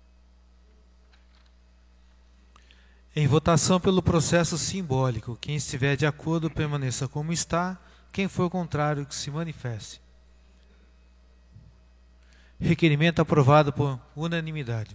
Em votação pelo processo simbólico, quem estiver de acordo permaneça como está, quem for contrário que se manifeste. Requerimento aprovado por unanimidade.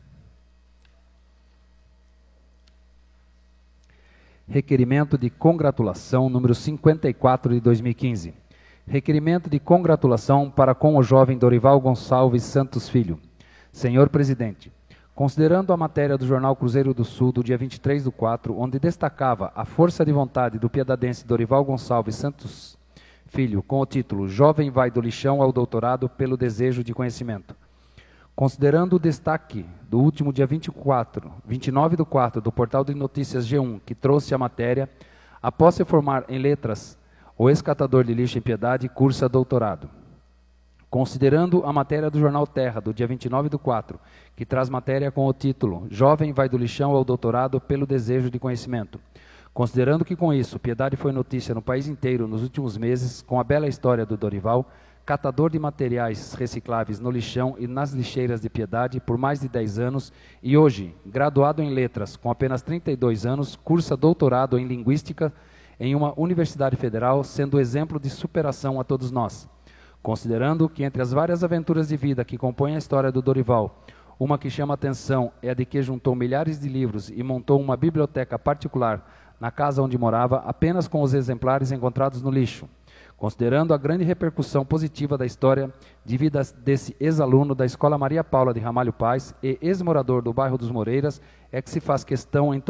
Requerimento de congratulação número 54 de 2015. Requerimento de congratulação para com o jovem Dorival Gonçalves Santos Filho. Senhor Presidente, considerando a matéria do jornal Cruzeiro do Sul do dia 23/4, onde destacava a força de vontade do piedadense Dorival Gonçalves Santos Filho, com o título Jovem vai do lixão ao doutorado pelo desejo de conhecimento. Considerando o destaque do último dia 29/4 do portal de notícias G1, que trouxe a matéria, após se formar em letras, o ex-catador de lixo em Piedade cursa doutorado. Considerando a matéria do jornal Terra, do dia 29/4, que traz matéria com o título Jovem vai do lixão ao doutorado pelo desejo de conhecimento. Considerando que com isso, Piedade foi notícia no país inteiro nos últimos meses, com a bela história do Dorival, catador de materiais recicláveis no lixão e nas lixeiras de Piedade por mais de 10 anos e hoje, graduado em letras, com apenas 32 anos, cursa doutorado em linguística em uma universidade federal, sendo exemplo de superação a todos nós. Considerando que entre as várias aventuras de vida que compõem a história do Dorival, uma que chama atenção é a de que juntou milhares de livros e montou uma biblioteca particular na casa onde morava, apenas com os exemplares encontrados no lixo. Considerando a grande repercussão positiva da história de vida desse ex-aluno da Escola Maria Paula de Ramalho Paz e ex-morador do bairro dos Moreiras, é que faz questão em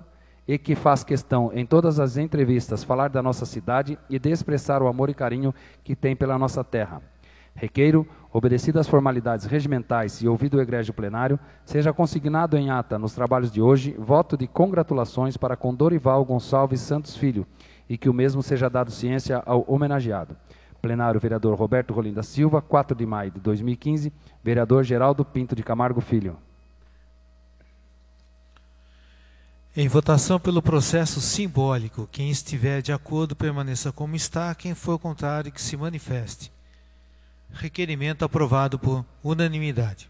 todas as entrevistas falar da nossa cidade e de expressar o amor e carinho que tem pela nossa terra. Requeiro, obedecidas as formalidades regimentais e ouvido o egrégio plenário, seja consignado em ata nos trabalhos de hoje voto de congratulações para com Dorival Gonçalves Santos Filho e que o mesmo seja dado ciência ao homenageado. Plenário, vereador Roberto Rolim da Silva, 4 de maio de 2015, vereador Geraldo Pinto de Camargo Filho. Em votação pelo processo simbólico, quem estiver de acordo permaneça como está, quem for contrário que se manifeste. Requerimento aprovado por unanimidade.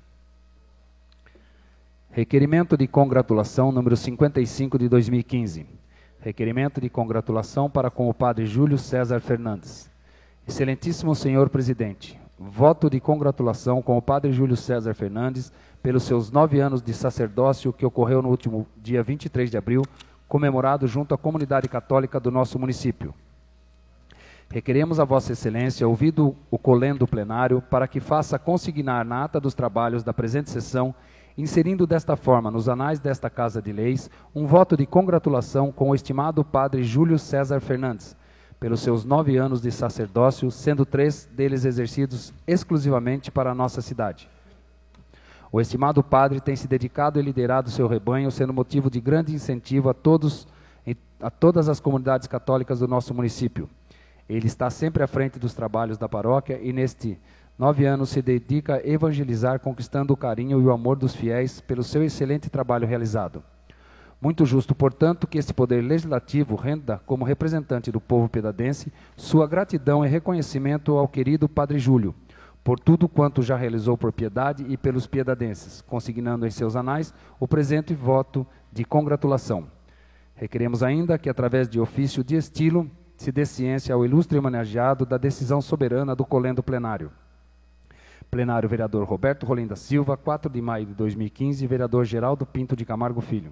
Requerimento de congratulação número 55 de 2015. Requerimento de congratulação para com o padre Júlio César Fernandes. Excelentíssimo senhor presidente, voto de congratulação com o padre Júlio César Fernandes pelos seus 9 anos de sacerdócio que ocorreu no último dia 23 de abril, comemorado junto à comunidade católica do nosso município. Requeremos a Vossa Excelência, ouvido o colendo plenário, para que faça consignar na ata dos trabalhos da presente sessão, inserindo desta forma nos anais desta Casa de Leis, um voto de congratulação com o estimado padre Júlio César Fernandes, pelos seus 9 anos de sacerdócio, sendo 3 deles exercidos exclusivamente para a nossa cidade. O estimado padre tem se dedicado e liderado seu rebanho, sendo motivo de grande incentivo a todas as comunidades católicas do nosso município. Ele está sempre à frente dos trabalhos da paróquia e, nestes 9 anos, se dedica a evangelizar, conquistando o carinho e o amor dos fiéis pelo seu excelente trabalho realizado. Muito justo, portanto, que este poder legislativo renda, como representante do povo piedadense, sua gratidão e reconhecimento ao querido Padre Júlio, por tudo quanto já realizou por Piedade e pelos piedadenses, consignando em seus anais o presente voto de congratulação. Requeremos ainda que, através de ofício de estilo, se dê ciência ao ilustre homenageado da decisão soberana do colendo plenário. Plenário, vereador Roberto Rolim da Silva, 4 de maio de 2015, vereador Geraldo Pinto de Camargo Filho.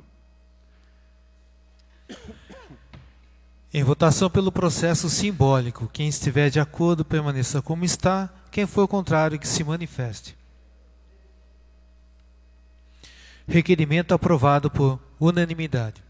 Em votação pelo processo simbólico, quem estiver de acordo permaneça como está, quem for contrário que se manifeste. Requerimento aprovado por unanimidade.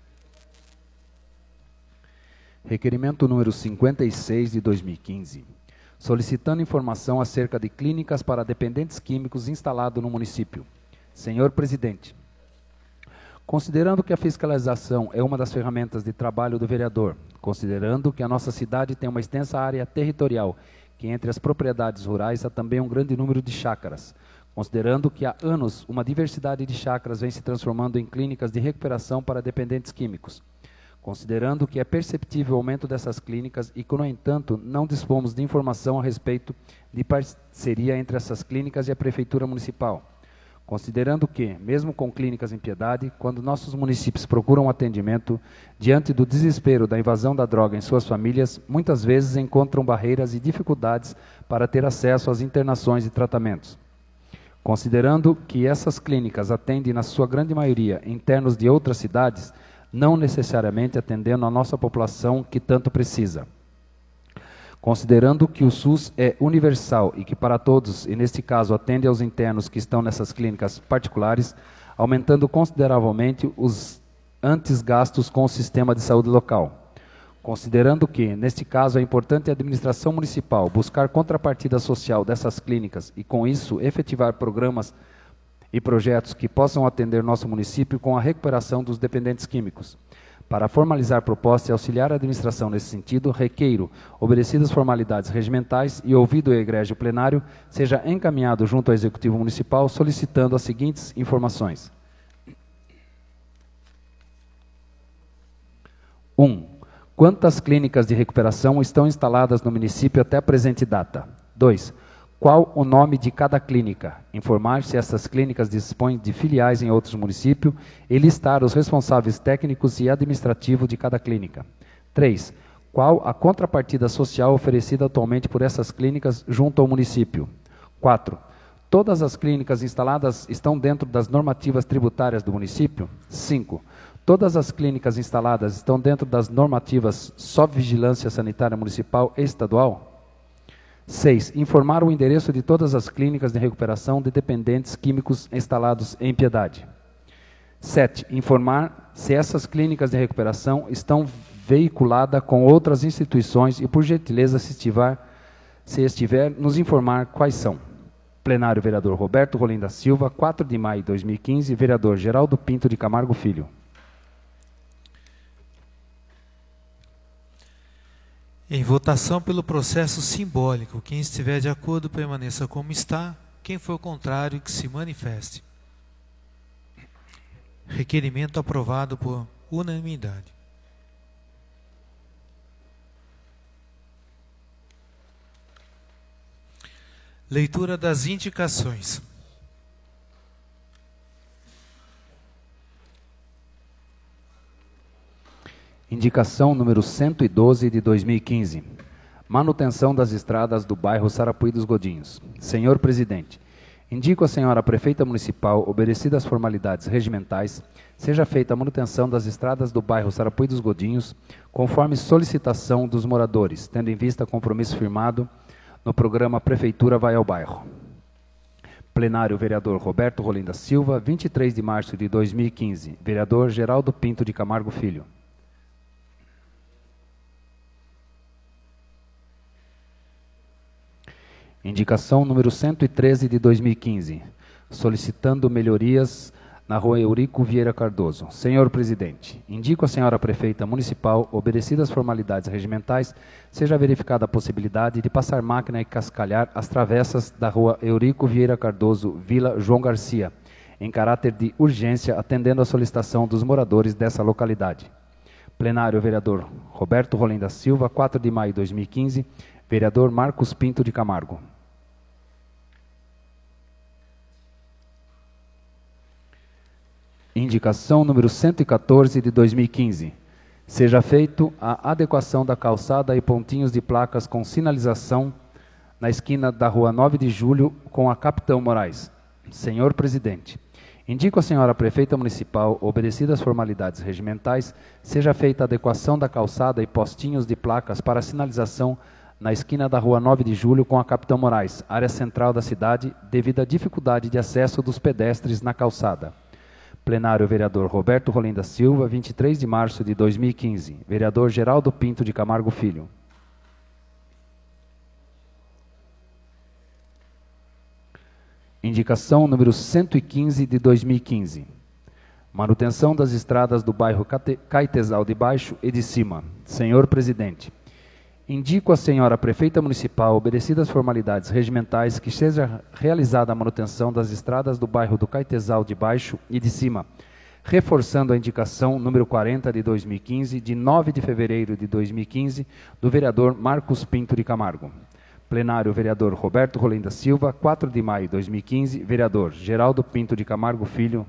Requerimento número 56 de 2015, solicitando informação acerca de clínicas para dependentes químicos instalado no município. Senhor presidente, considerando que a fiscalização é uma das ferramentas de trabalho do vereador, considerando que a nossa cidade tem uma extensa área territorial, que entre as propriedades rurais há também um grande número de chácaras, considerando que há anos uma diversidade de chácaras vem se transformando em clínicas de recuperação para dependentes químicos, considerando que é perceptível o aumento dessas clínicas e que, no entanto, não dispomos de informação a respeito de parceria entre essas clínicas e a Prefeitura Municipal. Considerando que, mesmo com clínicas em Piedade, quando nossos municípios procuram atendimento, diante do desespero da invasão da droga em suas famílias, muitas vezes encontram barreiras e dificuldades para ter acesso às internações e tratamentos. Considerando que essas clínicas atendem, na sua grande maioria, internos de outras cidades, não necessariamente atendendo a nossa população que tanto precisa. Considerando que o SUS é universal e que para todos, e neste caso atende aos internos que estão nessas clínicas particulares, aumentando consideravelmente os antes gastos com o sistema de saúde local. Considerando que, neste caso, é importante a administração municipal buscar contrapartida social dessas clínicas e, com isso, efetivar programas e projetos que possam atender nosso município com a recuperação dos dependentes químicos. Para formalizar proposta e auxiliar a administração nesse sentido, requeiro, obedecidas formalidades regimentais e ouvido o egrégio plenário, seja encaminhado junto ao Executivo Municipal solicitando as seguintes informações. 1. Quantas clínicas de recuperação estão instaladas no município até a presente data? 2. Qual o nome de cada clínica? Informar se essas clínicas dispõem de filiais em outros municípios e listar os responsáveis técnicos e administrativos de cada clínica. 3. Qual a contrapartida social oferecida atualmente por essas clínicas junto ao município? 4. Todas as clínicas instaladas estão dentro das normativas tributárias do município? 5. Todas as clínicas instaladas estão dentro das normativas sob vigilância sanitária municipal e estadual? 6. Informar o endereço de todas as clínicas de recuperação de dependentes químicos instalados em Piedade. 7. Informar se essas clínicas de recuperação estão veiculadas com outras instituições e, por gentileza, se estiver, nos informar quais são. Plenário, vereador Roberto Rolim da Silva, 4 de maio de 2015, vereador Geraldo Pinto de Camargo Filho. Em votação pelo processo simbólico, quem estiver de acordo permaneça como está, quem for contrário que se manifeste. Requerimento aprovado por unanimidade. Leitura das indicações. Indicação número 112 de 2015. Manutenção das estradas do bairro Sarapuí dos Godinhos. Senhor Presidente, indico à senhora Prefeita Municipal, obedecidas as formalidades regimentais, seja feita a manutenção das estradas do bairro Sarapuí dos Godinhos, conforme solicitação dos moradores, tendo em vista compromisso firmado no programa Prefeitura Vai ao Bairro. Plenário, vereador Roberto Rolim da Silva, 23 de março de 2015. Vereador Geraldo Pinto de Camargo Filho. Indicação número 113 de 2015, solicitando melhorias na rua Eurico Vieira Cardoso. Senhor Presidente, indico à senhora Prefeita Municipal, obedecidas as formalidades regimentais, seja verificada a possibilidade de passar máquina e cascalhar as travessas da rua Eurico Vieira Cardoso, Vila João Garcia, em caráter de urgência, atendendo à solicitação dos moradores dessa localidade. Plenário, vereador Roberto Rolim da Silva, 4 de maio de 2015, vereador Marcos Pinto de Camargo. Indicação número 114 de 2015. Seja feito a adequação da calçada e pontinhos de placas com sinalização na esquina da rua 9 de Julho com a Capitão Moraes. Senhor Presidente, indico à senhora Prefeita Municipal, obedecidas as formalidades regimentais, seja feita a adequação da calçada e postinhos de placas para sinalização na esquina da rua 9 de Julho com a Capitão Moraes, área central da cidade, devido à dificuldade de acesso dos pedestres na calçada. Plenário, vereador Roberto Rolim da Silva, 23 de março de 2015. Vereador Geraldo Pinto de Camargo Filho. Indicação número 115 de 2015. Manutenção das estradas do bairro Caetesal de Baixo e de Cima. Senhor Presidente, indico à senhora Prefeita Municipal, obedecidas as formalidades regimentais, que seja realizada a manutenção das estradas do bairro do Caetesal de Baixo e de Cima, reforçando a indicação número 40 de 2015, de 9 de fevereiro de 2015, do vereador Marcos Pinto de Camargo. Plenário, vereador Roberto Rolim da Silva, 4 de maio de 2015, vereador Geraldo Pinto de Camargo Filho.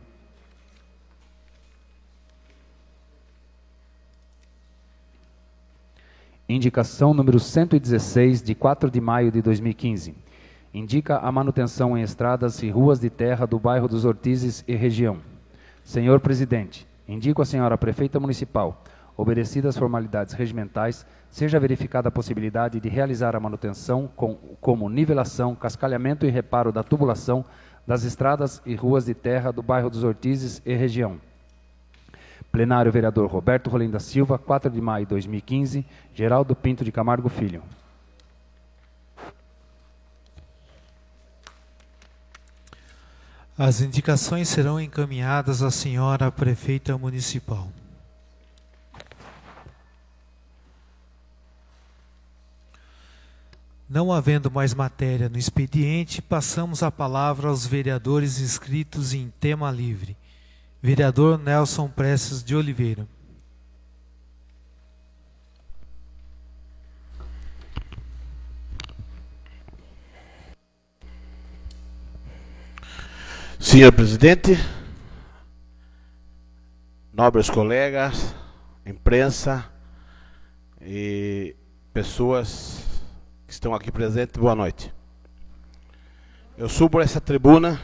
Indicação número 116, de 4 de maio de 2015. Indica a manutenção em estradas e ruas de terra do bairro dos Ortizes e região. Senhor Presidente, indico à senhora Prefeita Municipal, obedecidas as formalidades regimentais, seja verificada a possibilidade de realizar a manutenção como nivelação, cascalhamento e reparo da tubulação das estradas e ruas de terra do bairro dos Ortizes e região. Plenário, vereador Roberto Rolim da Silva, 4 de maio de 2015, Geraldo Pinto de Camargo Filho. As indicações serão encaminhadas à senhora Prefeita Municipal. Não havendo mais matéria no expediente, passamos a palavra aos vereadores inscritos em tema livre. Vereador Nelson Prestes de Oliveira. senhor presidente, nobres colegas, imprensa e pessoas que estão aqui presentes, boa noite. Eu subo essa tribuna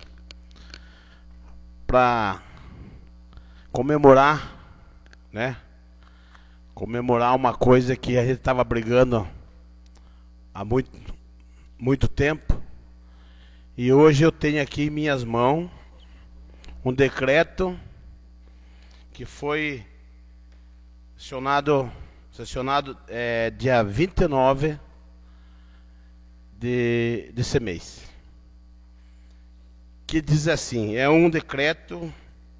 para comemorar, né? Comemorar uma coisa que a gente estava brigando há muito tempo. E hoje eu tenho aqui em minhas mãos um decreto que foi sessionado dia 29 desse mês. Que diz assim, é um decreto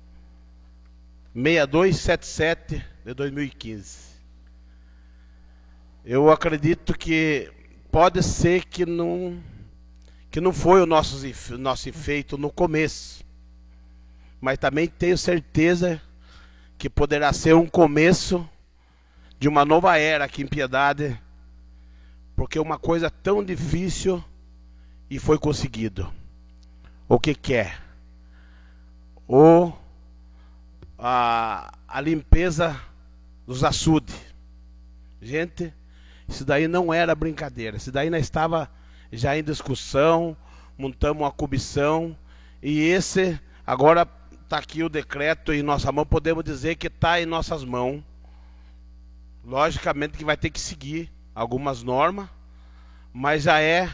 6277 de 2015. Eu acredito que pode ser que não foi o nosso efeito no começo, mas também tenho certeza que poderá ser um começo de uma nova era aqui em Piedade, porque uma coisa tão difícil e foi conseguido. O que é? A limpeza dos açudes. Gente, isso daí não era brincadeira, isso daí nós estava já em discussão, montamos uma comissão, e esse, agora está aqui o decreto em nossa mão, podemos dizer que está em nossas mãos. Logicamente que vai ter que seguir algumas normas, mas já é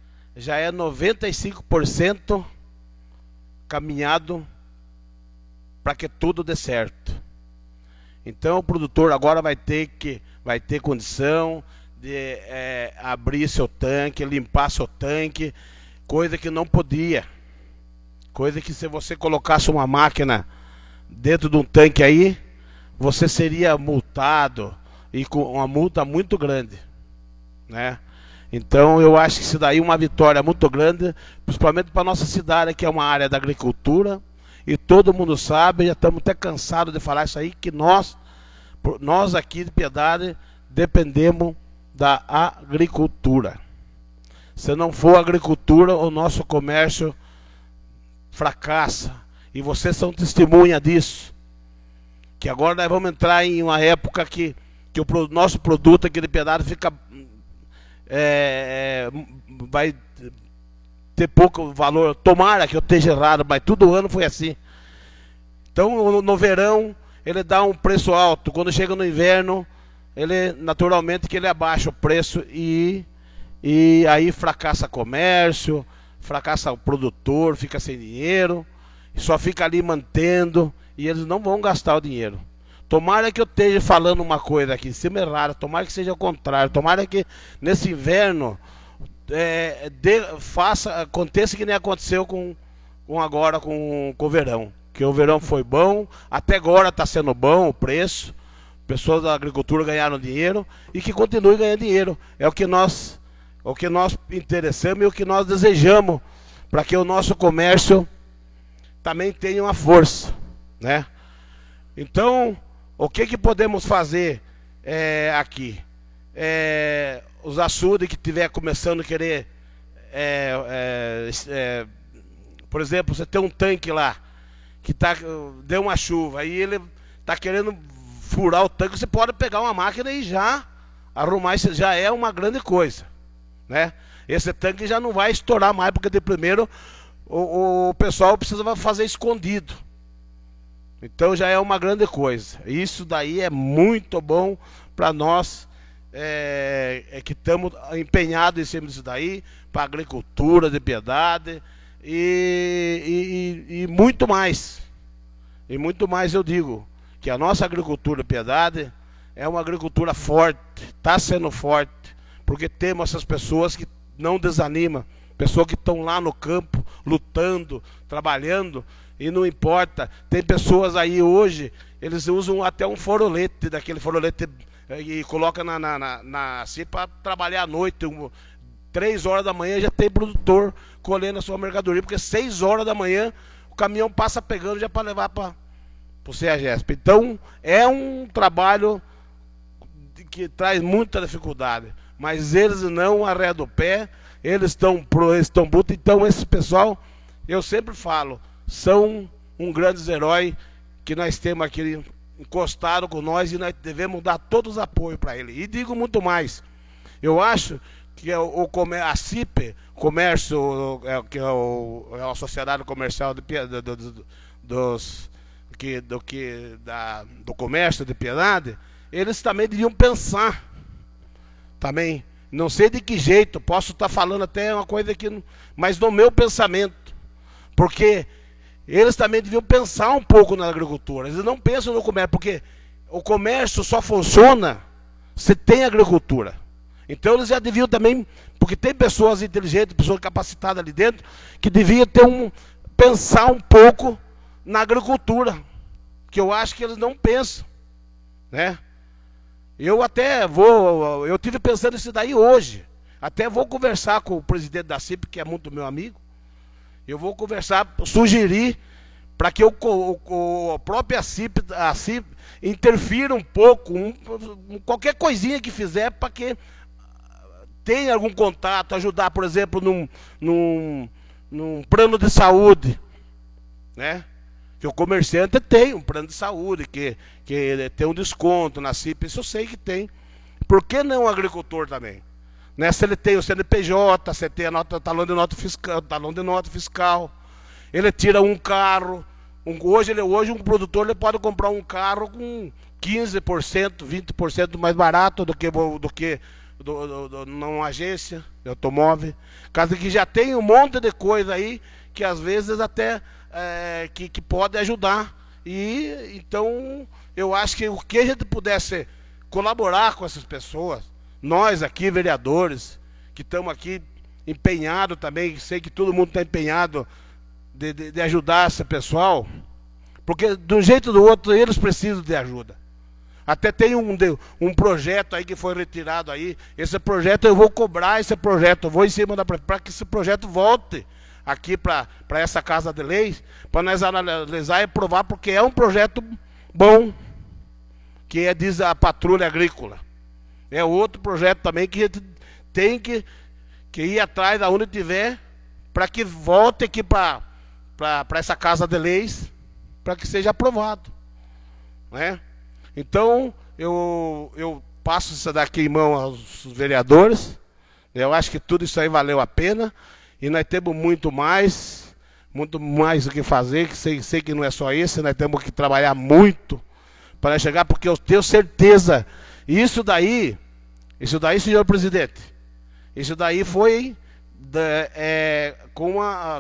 95% caminhado para que tudo dê certo. Então o produtor agora vai ter condição de abrir seu tanque, limpar seu tanque, coisa que não podia. Coisa que se você colocasse uma máquina dentro de um tanque aí, você seria multado, e com uma multa muito grande, né? Então eu acho que isso daí é uma vitória muito grande, principalmente para nossa cidade, que é uma área da agricultura, e todo mundo sabe, já estamos até cansados de falar isso aí, que nós aqui de Piedade dependemos da agricultura. Se não for agricultura, o nosso comércio fracassa. E vocês são testemunha disso. Que agora nós vamos entrar em uma época que o nosso produto aqui de Piedade vai ter pouco valor. Tomara que eu esteja errado, mas todo ano foi assim. Então no verão ele dá um preço alto. Quando chega no inverno, ele naturalmente que ele abaixa o preço e aí fracassa comércio, fracassa o produtor, fica sem dinheiro, só fica ali mantendo, e eles não vão gastar o dinheiro. Tomara que eu esteja falando uma coisa aqui, se me errar, tomara que seja o contrário, tomara que nesse inverno aconteça que nem aconteceu agora com o verão, que o verão foi bom, até agora está sendo bom o preço, pessoas da agricultura ganharam dinheiro e que continue ganhando dinheiro. É o que nós interessamos e o que nós desejamos, para que o nosso comércio também tenha uma força, né? Então, o que podemos fazer aqui? Os açudes que estiver começando a querer, por exemplo, você tem um tanque lá, que deu uma chuva, aí ele está querendo furar o tanque, você pode pegar uma máquina e já arrumar, isso já é uma grande coisa, né? Esse tanque já não vai estourar mais, porque de primeiro o pessoal precisa fazer escondido. Então já é uma grande coisa. Isso daí é muito bom para nós que estamos empenhados em cima disso daí, para a agricultura de Piedade e muito mais. E muito mais eu digo, que a nossa agricultura de Piedade é uma agricultura forte, está sendo forte, porque temos essas pessoas que não desanimam, pessoas que estão lá no campo, lutando, trabalhando, e não importa. Tem pessoas aí hoje, eles usam até um forolete, daquele forolete, e coloca assim para trabalhar à noite. 3 horas da manhã já tem produtor colhendo a sua mercadoria, porque 6 horas da manhã o caminhão passa pegando já para levar para o CEAGESP. Então é um trabalho que traz muita dificuldade, mas eles não arredam o pé, eles estão brutos. Então esse pessoal, eu sempre falo, são um grande herói que nós temos aqui encostado com nós e nós devemos dar todos os apoios para ele. E digo muito mais, eu acho que a CIP, comércio, que é a Sociedade Comercial do Comércio de Piedade, eles também deviam pensar, também, não sei de que jeito, posso estar falando até uma coisa que, mas no meu pensamento, porque eles também deviam pensar um pouco na agricultura, eles não pensam no comércio, porque o comércio só funciona se tem agricultura. Então eles já deviam também, porque tem pessoas inteligentes, pessoas capacitadas ali dentro, que deviam pensar um pouco na agricultura, que eu acho que eles não pensam, né? Eu tive pensando isso daí hoje, até vou conversar com o presidente da CIP, que é muito meu amigo, eu vou conversar, sugerir, para que a própria CIP interfira um pouco, qualquer coisinha que fizer, para que tenha algum contato, ajudar, por exemplo, num plano de saúde, né? Que o comerciante tem um plano de saúde, que tem um desconto na CIP, isso eu sei que tem. Por que não o agricultor também? Né? Se ele tem o CNPJ, se tem talão de nota fiscal, ele tira um carro. Hoje um produtor ele pode comprar um carro com 15%, 20% mais barato do que numa agência de automóvel. Caso que já tem um monte de coisa aí que às vezes até que pode ajudar. E então eu acho que o que a gente pudesse colaborar com essas pessoas, nós aqui, vereadores, que estamos aqui empenhados também, sei que todo mundo está empenhado de ajudar esse pessoal, porque de um jeito ou do outro eles precisam de ajuda. Até tem um projeto aí que foi retirado aí, esse projeto eu vou cobrar, eu vou em cima para que esse projeto volte aqui para essa Casa de Leis, para nós analisar e aprovar, porque é um projeto bom, que diz a patrulha agrícola. É outro projeto também que a gente tem que ir atrás de onde tiver, para que volte aqui para essa Casa de Leis, para que seja aprovado, né? Então, eu passo isso daqui em mão aos vereadores. Eu acho que tudo isso aí valeu a pena. E nós temos muito mais o que fazer, que sei que não é só isso, nós temos que trabalhar muito para chegar, porque eu tenho certeza, isso daí, senhor presidente, isso daí foi com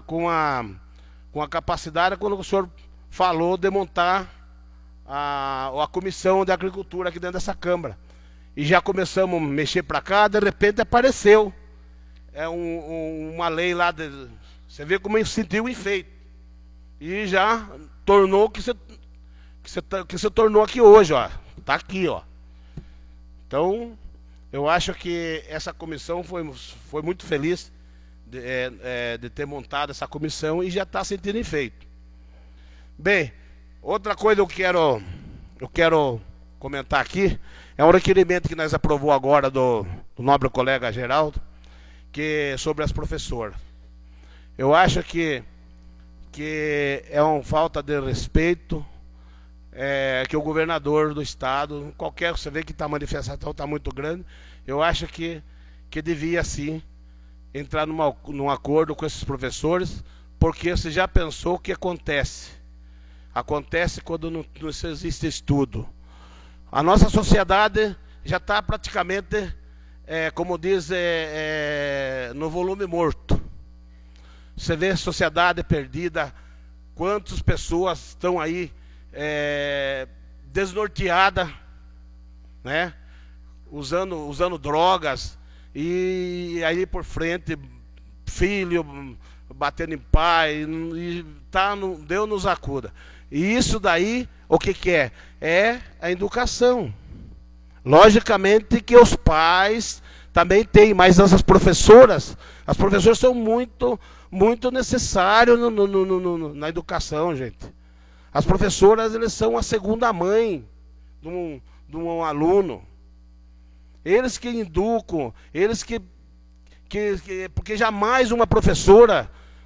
a capacidade, quando o senhor falou de montar a comissão de agricultura aqui dentro dessa Câmara. E já começamos a mexer para cá, de repente apareceu uma lei lá, você vê como sentiu o efeito. E já tornou que você tornou aqui hoje, ó. Está aqui, ó. Então, eu acho que essa comissão foi muito feliz de ter montado essa comissão e já está sentindo efeito. Bem, outra coisa eu quero comentar aqui, é um requerimento que nós aprovou agora do nobre colega Geraldo, que sobre as professoras. Eu acho que é uma falta de respeito que o governador do estado, você vê que a manifestação está muito grande, eu acho que devia sim entrar num acordo com esses professores, porque você já pensou o que acontece? Acontece quando não existe estudo. A nossa sociedade já está praticamente, como diz, no volume morto. Você vê a sociedade perdida, quantas pessoas estão aí desnorteadas, né? Usando drogas, e aí por frente, filho batendo em pai, e Deus nos acuda. E isso daí, o que é? É a educação. Logicamente que os pais também têm, mas as professoras são muito, muito necessárias na educação, gente. As professoras, eles são a segunda mãe de um aluno. Eles que educam, eles porque jamais uma professora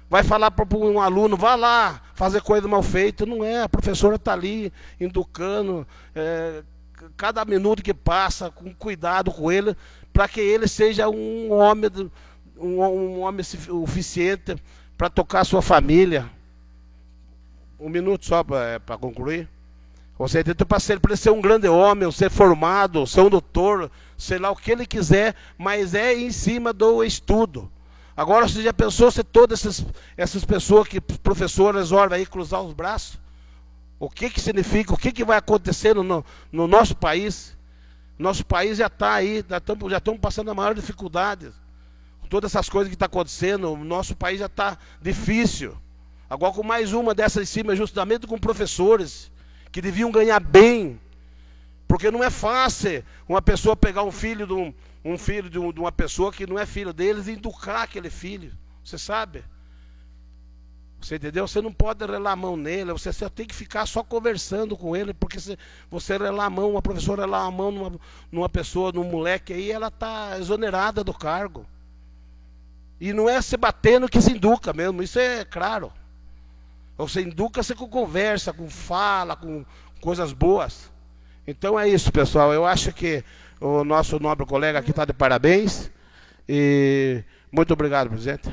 vai falar para um aluno, vá lá fazer coisa mal feita. Não é, a professora está ali educando, cada minuto que passa, com cuidado com ele, para que ele seja um homem suficiente para tocar a sua família. Um minuto só para concluir. Você tem para ele ser um grande homem, ser formado, ser um doutor, sei lá o que ele quiser, mas é em cima do estudo. Agora, você já pensou se todas essas pessoas que professoras olham aí cruzar os braços? O que significa? O que vai acontecer no nosso país? Nosso país já está aí, já estamos passando a maior dificuldade. Todas essas coisas que estão acontecendo, o nosso país já está difícil. Agora, com mais uma dessas em cima, justamente com professores que deviam ganhar bem. Porque não é fácil uma pessoa pegar um filho de uma pessoa que não é filho deles e educar aquele filho. Você sabe? Você entendeu? Você não pode relar a mão nele, você só tem que ficar só conversando com ele, porque se você relar a mão, uma professora relar a mão numa pessoa, num moleque aí, ela está exonerada do cargo. E não é se batendo que se educa mesmo, isso é claro. Você educa-se com conversa, com fala, com coisas boas. Então é isso, pessoal. Eu acho que o nosso nobre colega aqui está de parabéns. E muito obrigado, presidente.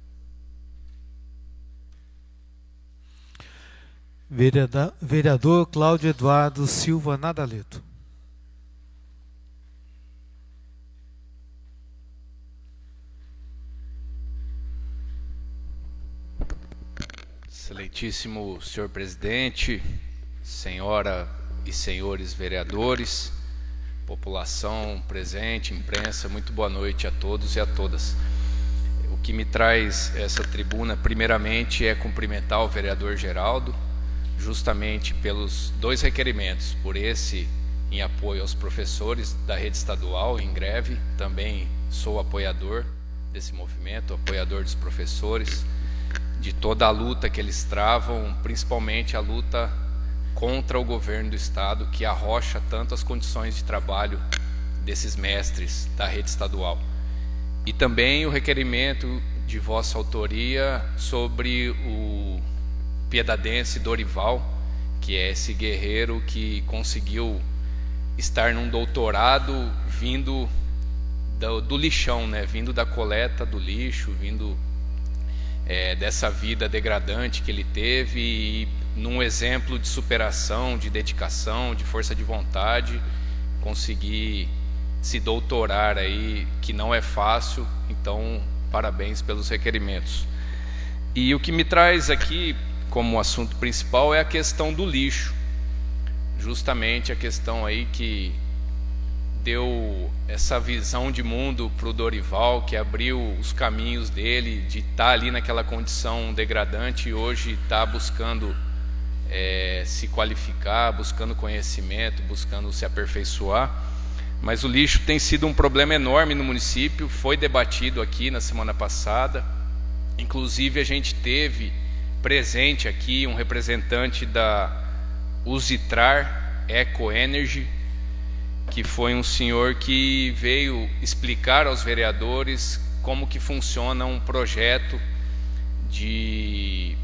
Vereador Cláudio Eduardo Silva Nadaleto. Excelentíssimo senhor presidente, senhora e senhores vereadores, população presente, imprensa, muito boa noite a todos e a todas. O que me traz essa tribuna, primeiramente, é cumprimentar o vereador Geraldo, justamente pelos dois requerimentos, por esse em apoio aos professores da rede estadual em greve, também sou apoiador desse movimento, apoiador dos professores, de toda a luta que eles travam, principalmente a luta contra o governo do estado, que arrocha tanto as condições de trabalho desses mestres da rede estadual. E também o requerimento de vossa autoria sobre o piedadense Dorival, que é esse guerreiro que conseguiu estar num doutorado vindo do lixão, né? Vindo da coleta do lixo, vindo dessa vida degradante que ele teve, e num exemplo de superação, de dedicação, de força de vontade, conseguir se doutorar aí, que não é fácil. Então, parabéns pelos requerimentos. E o que me traz aqui como assunto principal é a questão do lixo, justamente a questão aí que deu essa visão de mundo para o Dorival, que abriu os caminhos dele de estar ali naquela condição degradante e hoje está buscando se qualificar, buscando conhecimento, buscando se aperfeiçoar. Mas o lixo tem sido um problema enorme no município, foi debatido aqui na semana passada, inclusive a gente teve presente aqui um representante da Usitrar Eco Energy, que foi um senhor que veio explicar aos vereadores como que funciona um projeto de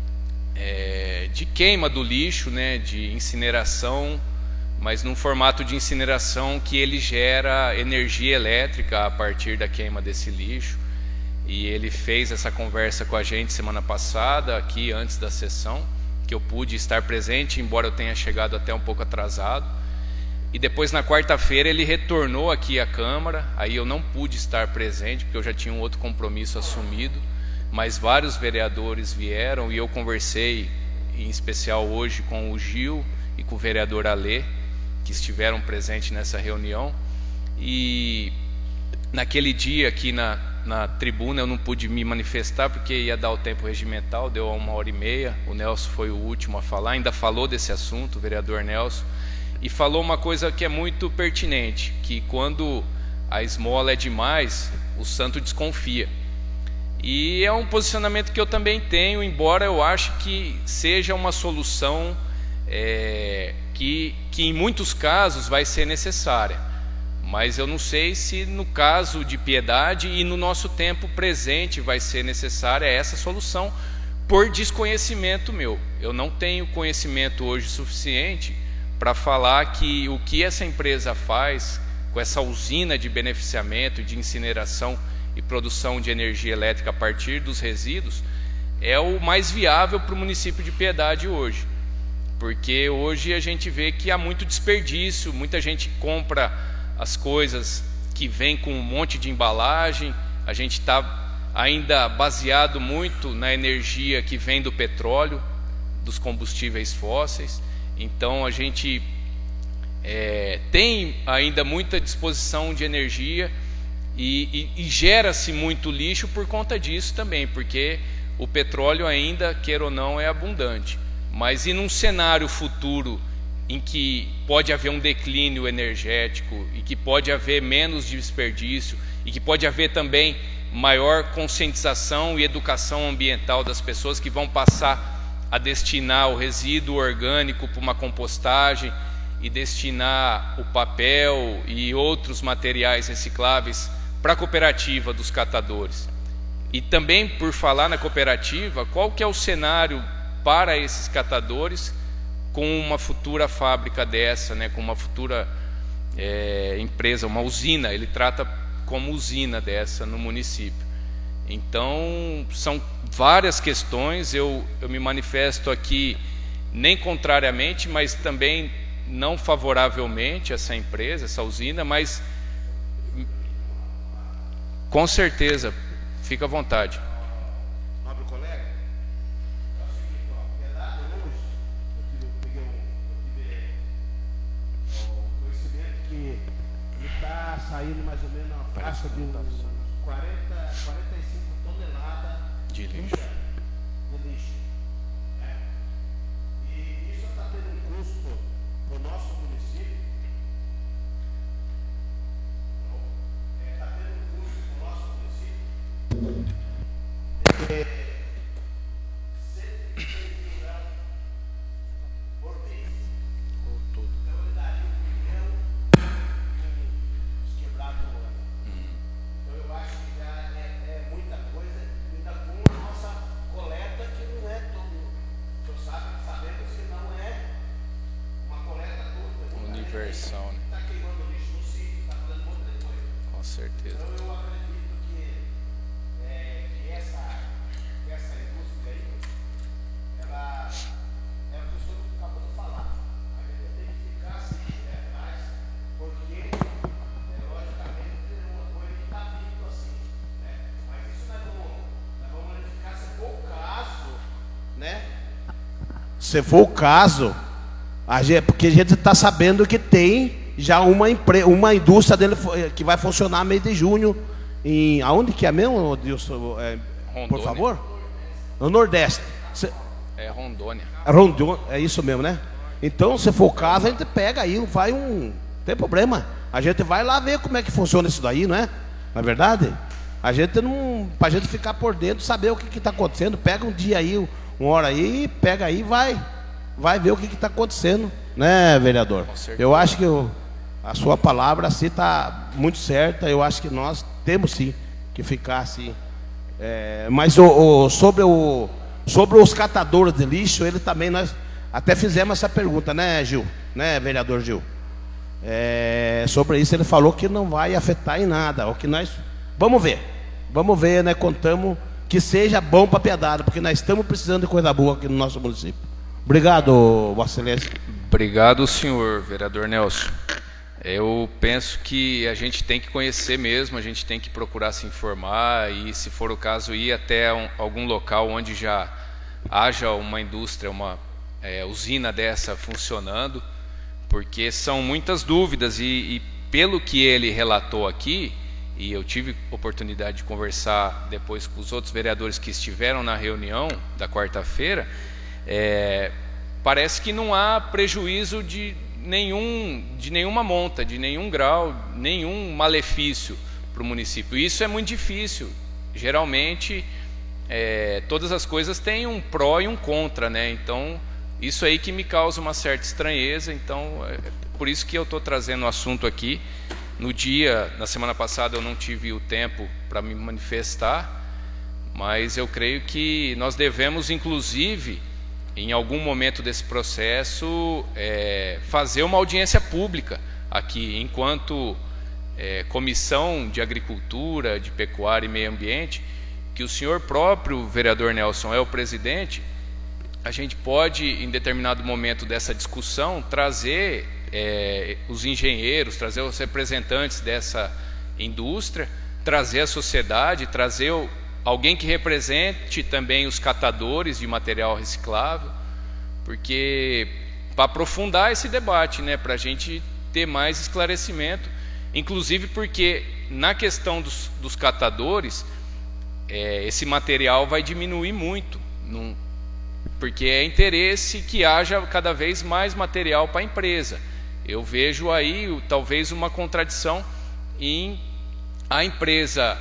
queima do lixo, né, de incineração, mas num formato de incineração que ele gera energia elétrica a partir da queima desse lixo. E ele fez essa conversa com a gente semana passada, aqui antes da sessão, que eu pude estar presente, embora eu tenha chegado até um pouco atrasado. E depois, na quarta-feira, ele retornou aqui à Câmara. Aí eu não pude estar presente, porque eu já tinha um outro compromisso assumido, mas vários vereadores vieram e eu conversei, em especial hoje, com o Gil e com o vereador Alê, que estiveram presentes nessa reunião. E naquele dia aqui na tribuna eu não pude me manifestar, porque ia dar o tempo regimental, deu 1h30, o Nelson foi o último a falar, ainda falou desse assunto, o vereador Nelson, e falou uma coisa que é muito pertinente, que quando a esmola é demais, o santo desconfia. E é um posicionamento que eu também tenho, embora eu ache que seja uma solução que em muitos casos vai ser necessária. Mas eu não sei se no caso de Piedade e no nosso tempo presente vai ser necessária essa solução, por desconhecimento meu. Eu não tenho conhecimento hoje suficiente para falar que o que essa empresa faz com essa usina de beneficiamento, de incineração e produção de energia elétrica a partir dos resíduos é o mais viável para o município de Piedade hoje. Porque hoje a gente vê que há muito desperdício, muita gente compra as coisas que vêm com um monte de embalagem, a gente está ainda baseado muito na energia que vem do petróleo, dos combustíveis fósseis. Então a gente tem ainda muita disposição de energia e gera-se muito lixo por conta disso também, porque o petróleo ainda, queira ou não, é abundante. Mas e num cenário futuro em que pode haver um declínio energético e que pode haver menos desperdício e que pode haver também maior conscientização e educação ambiental das pessoas que vão passar a destinar o resíduo orgânico para uma compostagem e destinar o papel e outros materiais recicláveis para a cooperativa dos catadores. E também, por falar na cooperativa, qual que é o cenário para esses catadores com uma futura fábrica dessa, né, com uma futura empresa, uma usina, ele trata como usina dessa no município. Então, são várias questões, eu me manifesto aqui nem contrariamente, mas também não favoravelmente a essa empresa, essa usina, mas com certeza, fica à vontade. Nobre colega, é o seguinte, Piedade hoje, eu tive conhecimento que ele está saindo mais ou menos uma faixa de uns 45 toneladas De lixo. de lixo. Né? E isso está tendo um custo para o nosso município. Está tendo um custo para o nosso município. 106 mil por mês. Então ele daria 1 milhão uns quebrados no ano. Então eu acho que já é muita coisa, ainda com a nossa coleta que não é todo. O senhor sabemos que não é uma coleta toda. Universal, né? Está queimando lixo no sítio, está fazendo um monte de coisa. Com certeza. Então eu acredito que essa indústria aí, ela é o que o senhor acabou de falar. A gente tem que ficar assim atrás, porque logicamente é uma coisa que está vindo assim, né? Mas isso nós vamos verificar se for o caso, né? Se for o caso, porque a gente está sabendo que tem já uma indústria dele que vai funcionar mês de junho. Aonde que é mesmo, Dilson? Por Rondônia. favor? No Nordeste. É Rondônia. Rondônia, é isso mesmo, né? Então, se for o caso, a gente pega aí, não tem problema. A gente vai lá ver como é que funciona isso daí, não é? Não é verdade? A gente não, pra gente ficar por dentro, saber o que está acontecendo, pega um dia aí, uma hora aí, pega aí e vai ver o que está acontecendo, né, vereador? Eu acho que a sua palavra assim está muito certa. Eu acho que nós temos sim que ficar assim. Mas sobre os catadores de lixo, ele também, nós até fizemos essa pergunta, né, Gil? Né, vereador Gil? Sobre isso ele falou que não vai afetar em nada. O que nós vamos ver, né? Contamos que seja bom para Piedade, porque nós estamos precisando de coisa boa aqui no nosso município. Obrigado, Vossa Excelência. Obrigado, senhor vereador Nelson. Eu penso que a gente tem que conhecer mesmo, a gente tem que procurar se informar e, se for o caso, ir até algum local onde já haja uma indústria, uma usina dessa funcionando, porque são muitas dúvidas e pelo que ele relatou aqui, e eu tive oportunidade de conversar depois com os outros vereadores que estiveram na reunião da quarta-feira, parece que não há prejuízo de nenhuma monta, de nenhum grau, nenhum malefício para o município. Isso é muito difícil. Geralmente, todas as coisas têm um pró e um contra, né? Então, isso aí que me causa uma certa estranheza. Então, por isso que eu estou trazendo o assunto aqui, Na semana passada eu não tive o tempo para me manifestar, mas eu creio que nós devemos, inclusive, em algum momento desse processo, fazer uma audiência pública aqui, enquanto Comissão de Agricultura, de Pecuária e Meio Ambiente, que o senhor próprio, vereador Nelson, é o presidente. A gente pode, em determinado momento dessa discussão, trazer os engenheiros, trazer os representantes dessa indústria, trazer a sociedade, trazer alguém que represente também os catadores de material reciclável, porque para aprofundar esse debate, né, para a gente ter mais esclarecimento, inclusive porque na questão dos catadores, esse material vai diminuir muito, porque é interesse que haja cada vez mais material para a empresa. Eu vejo aí talvez uma contradição em a empresa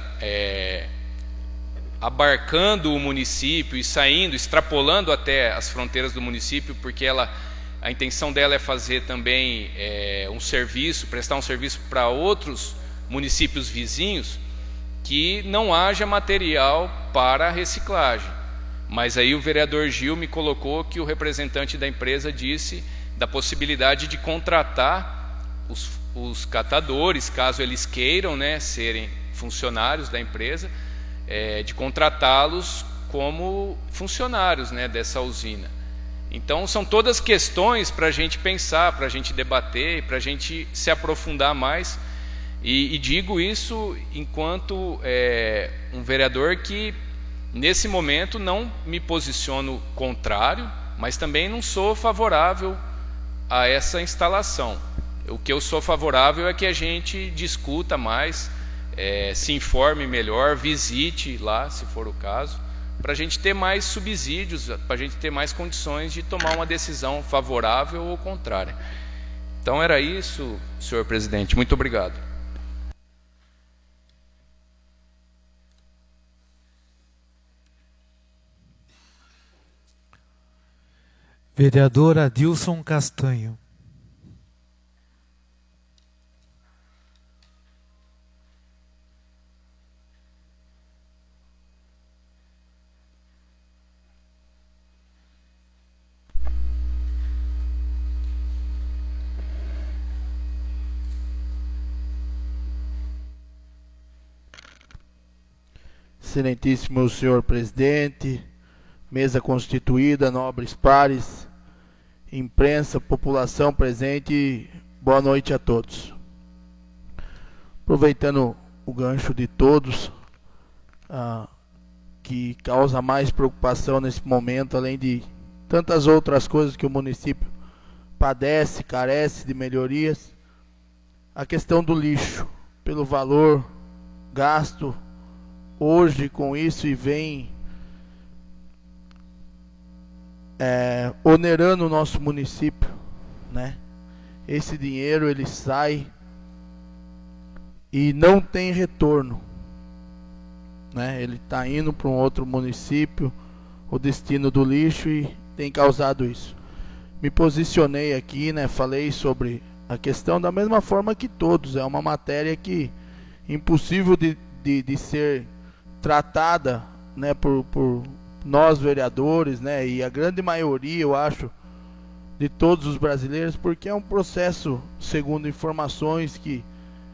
abarcando o município e saindo, extrapolando até as fronteiras do município, porque a intenção dela é fazer também um serviço, prestar um serviço para outros municípios vizinhos, que não haja material para reciclagem. Mas aí o vereador Gil me colocou que o representante da empresa disse da possibilidade de contratar os catadores, caso eles queiram, né, serem funcionários da empresa, de contratá-los como funcionários, né, dessa usina. Então são todas questões para a gente pensar, para a gente debater, para a gente se aprofundar mais. E digo isso enquanto um vereador que nesse momento não me posiciono contrário, mas também não sou favorável a essa instalação. O que eu sou favorável é que a gente discuta mais, se informe melhor, visite lá, se for o caso, para a gente ter mais subsídios, para a gente ter mais condições de tomar uma decisão favorável ou contrária. Então era isso, senhor presidente. Muito obrigado. Vereador Adilson Castanho. Excelentíssimo senhor presidente, mesa constituída, nobres pares, imprensa, população presente, boa noite a todos. Aproveitando o gancho de todos, que causa mais preocupação nesse momento, além de tantas outras coisas que o município padece, carece de melhorias, a questão do lixo, pelo valor gasto hoje com isso e vem onerando o nosso município, né? Esse dinheiro ele sai e não tem retorno, né? Ele está indo para um outro município, o destino do lixo, e tem causado isso. Me posicionei aqui, né? Falei sobre a questão da mesma forma que todos. É uma matéria que impossível de ser tratada, né, por nós vereadores, né, e a grande maioria, eu acho, de todos os brasileiros, porque é um processo, segundo informações, que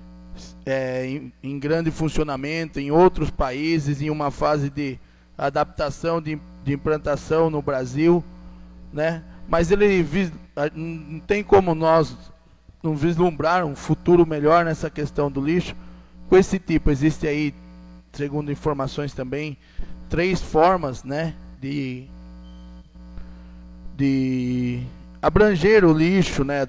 em grande funcionamento em outros países, em uma fase de adaptação, de implantação no Brasil, né, mas ele não tem como nós não vislumbrar um futuro melhor nessa questão do lixo. Com esse tipo, existe aí, segundo informações também, 3 formas, né, de abranger o lixo, né,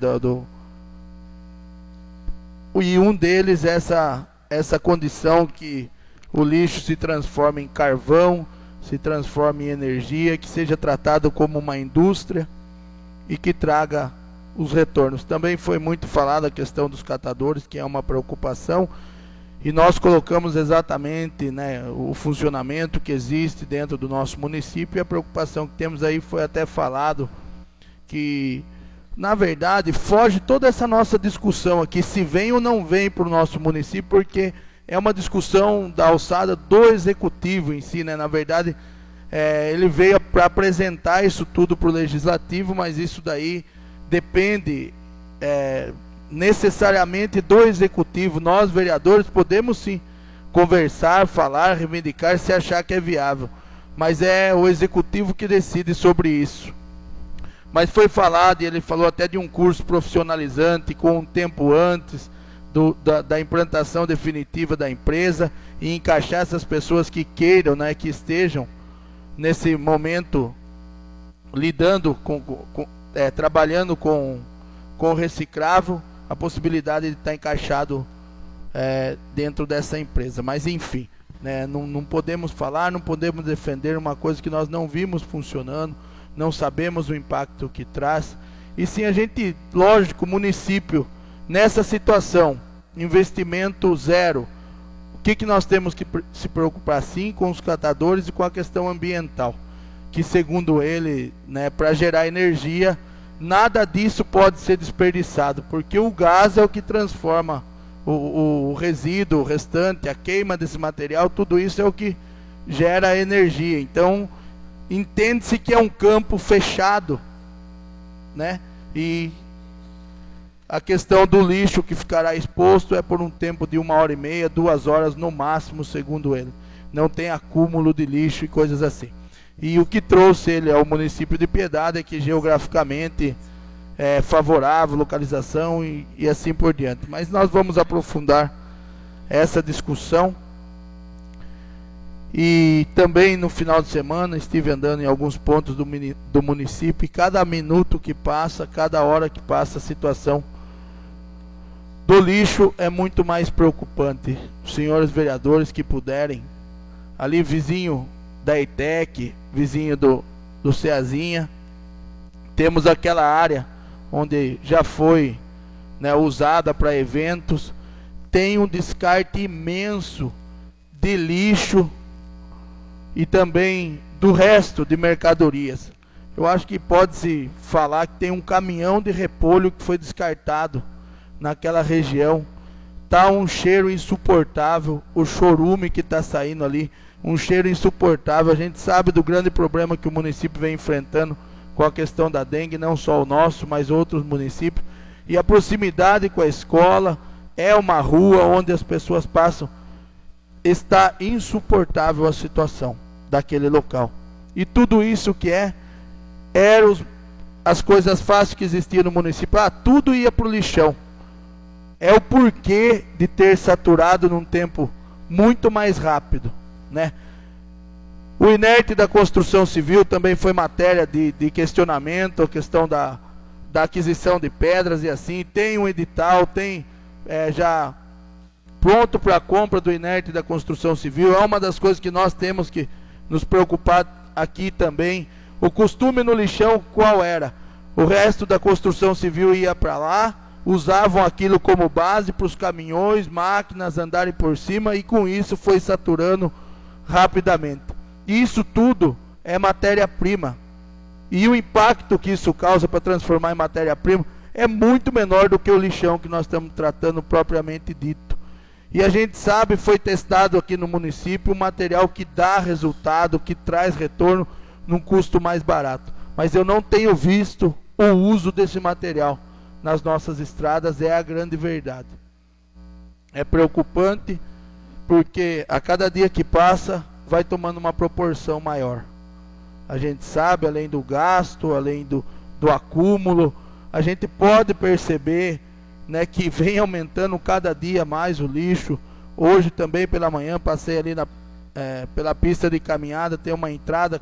e um deles é essa condição que o lixo se transforma em carvão, se transforma em energia, que seja tratado como uma indústria e que traga os retornos. Também foi muito falada a questão dos catadores, que é uma preocupação. E nós colocamos exatamente, né, o funcionamento que existe dentro do nosso município, e a preocupação que temos aí foi até falado que na verdade, foge toda essa nossa discussão aqui, se vem ou não vem para o nosso município, porque é uma discussão da alçada do executivo em si, né? Na verdade, ele veio para apresentar isso tudo para o legislativo, mas isso daí depende necessariamente do executivo. Nós, vereadores, podemos sim conversar, falar, reivindicar, se achar que é viável, mas é o executivo que decide sobre isso. Mas foi falado, e ele falou até de um curso profissionalizante com um tempo antes da implantação definitiva da empresa, e encaixar essas pessoas que queiram, né, que estejam nesse momento lidando trabalhando com reciclável, a possibilidade de estar encaixado dentro dessa empresa. Mas enfim, né, não podemos falar, não podemos defender uma coisa que nós não vimos funcionando, não sabemos o impacto que traz. E sim, a gente, lógico, município, nessa situação, investimento zero, o que nós temos que se preocupar sim com os catadores e com a questão ambiental, que segundo ele, né, para gerar energia, nada disso pode ser desperdiçado, porque o gás é o que transforma o resíduo, o restante, a queima desse material, tudo isso é o que gera energia. Então, entende-se que é um campo fechado, né? E a questão do lixo que ficará exposto é por um tempo de 1h30, 2 horas no máximo, segundo ele. Não tem acúmulo de lixo e coisas assim. E o que trouxe ele ao município de Piedade é que geograficamente é favorável, localização e assim por diante. Mas nós vamos aprofundar essa discussão. E também no final de semana estive andando em alguns pontos do município, e cada minuto que passa, cada hora que passa, a situação do lixo é muito mais preocupante. Os senhores vereadores que puderem, ali vizinho da ETEC, vizinho do Ceazinha, temos aquela área onde já foi, né, usada para eventos, tem um descarte imenso de lixo e também do resto de mercadorias. Eu acho que pode-se falar que tem um caminhão de repolho que foi descartado naquela região. Tá um cheiro insuportável, o chorume que está saindo ali, um cheiro insuportável. A gente sabe do grande problema que o município vem enfrentando com a questão da dengue, não só o nosso, mas outros municípios. E a proximidade com a escola, é uma rua onde as pessoas passam. Está insuportável a situação daquele local. E tudo isso que eram as coisas fáceis que existiam no município. Tudo ia para o lixão. É o porquê de ter saturado num tempo muito mais rápido, né? O inerte da construção civil também foi matéria de questionamento, a questão da aquisição de pedras e assim. Tem um edital, tem já pronto para a compra do inerte da construção civil. É uma das coisas que nós temos que nos preocupar aqui também. O costume no lixão qual era? O resto da construção civil ia para lá, usavam aquilo como base para os caminhões, máquinas andarem por cima, e com isso foi saturando rapidamente. Isso tudo é matéria-prima, e o impacto que isso causa para transformar em matéria-prima é muito menor do que o lixão que nós estamos tratando propriamente dito. E a gente sabe, foi testado aqui no município, um material que dá resultado, que traz retorno num custo mais barato. Mas eu não tenho visto o uso desse material nas nossas estradas, é a grande verdade. É preocupante, porque a cada dia que passa, vai tomando uma proporção maior. A gente sabe, além do gasto, além do acúmulo, a gente pode perceber, né, que vem aumentando cada dia mais o lixo. Hoje também pela manhã passei ali pela pista de caminhada, tem uma entrada,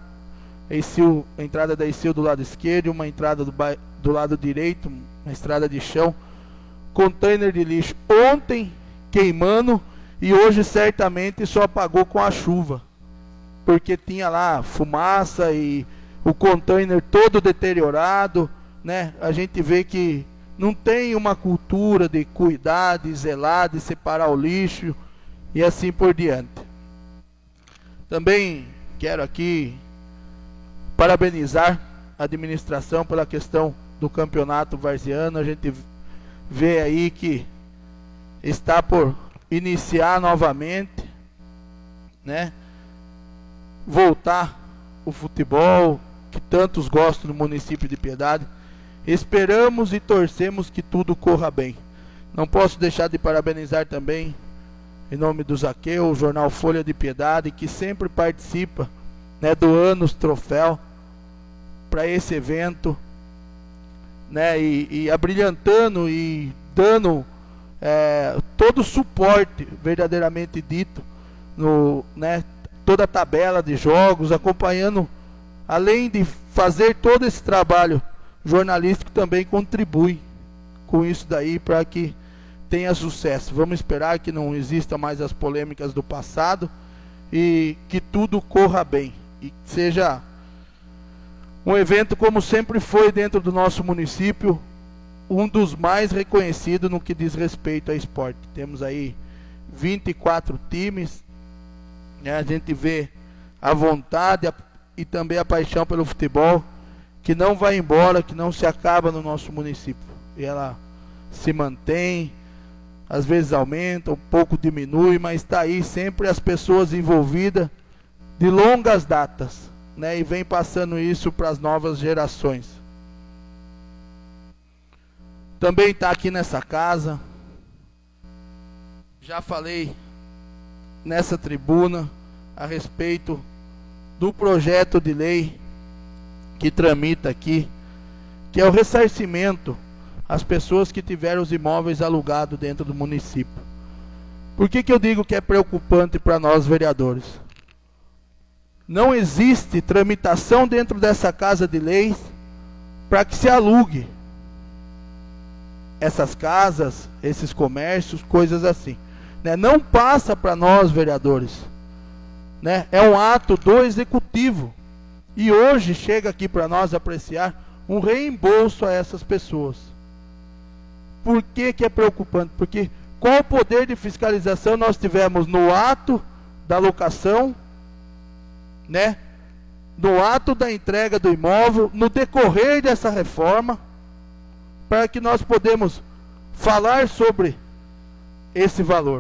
a entrada da ECIL do lado esquerdo e uma entrada do lado direito, uma estrada de chão, container de lixo. Ontem queimando, e hoje certamente só apagou com a chuva, porque tinha lá fumaça e o container todo deteriorado, né? A gente vê que não tem uma cultura de cuidar, de zelar, de separar o lixo e assim por diante. Também quero aqui parabenizar a administração pela questão do campeonato varziano. A gente vê aí que está por iniciar novamente, né? Voltar o futebol que tantos gostam no município de Piedade. Esperamos e torcemos que tudo corra bem. Não posso deixar de parabenizar também, em nome do Zaqueu, o jornal Folha de Piedade, que sempre participa, né, do Anos Troféu para esse evento, né, e abrilhantando e dando todo o suporte verdadeiramente dito, né, toda a tabela de jogos, acompanhando, além de fazer todo esse trabalho jornalístico, também contribui com isso daí para que tenha sucesso. Vamos esperar que não exista mais as polêmicas do passado e que tudo corra bem e seja um evento como sempre foi dentro do nosso município, um dos mais reconhecidos no que diz respeito a esporte. Temos aí 24 times, né? A gente vê a vontade e também a paixão pelo futebol, que não vai embora, que não se acaba no nosso município. E ela se mantém, às vezes aumenta, um pouco diminui, mas está aí sempre as pessoas envolvidas de longas datas, né? E vem passando isso para as novas gerações. Também está aqui nessa casa, já falei nessa tribuna a respeito do projeto de lei que tramita aqui, que é o ressarcimento às pessoas que tiveram os imóveis alugados dentro do município. Por que eu digo que é preocupante para nós vereadores? Não existe tramitação dentro dessa casa de leis para que se alugue essas casas, esses comércios, coisas assim, né? Não passa para nós vereadores, né? É um ato do executivo. E hoje chega aqui para nós apreciar um reembolso a essas pessoas. Por que é preocupante? Porque qual poder de fiscalização nós tivemos no ato da locação, né? No ato da entrega do imóvel, no decorrer dessa reforma, para que nós podemos falar sobre esse valor?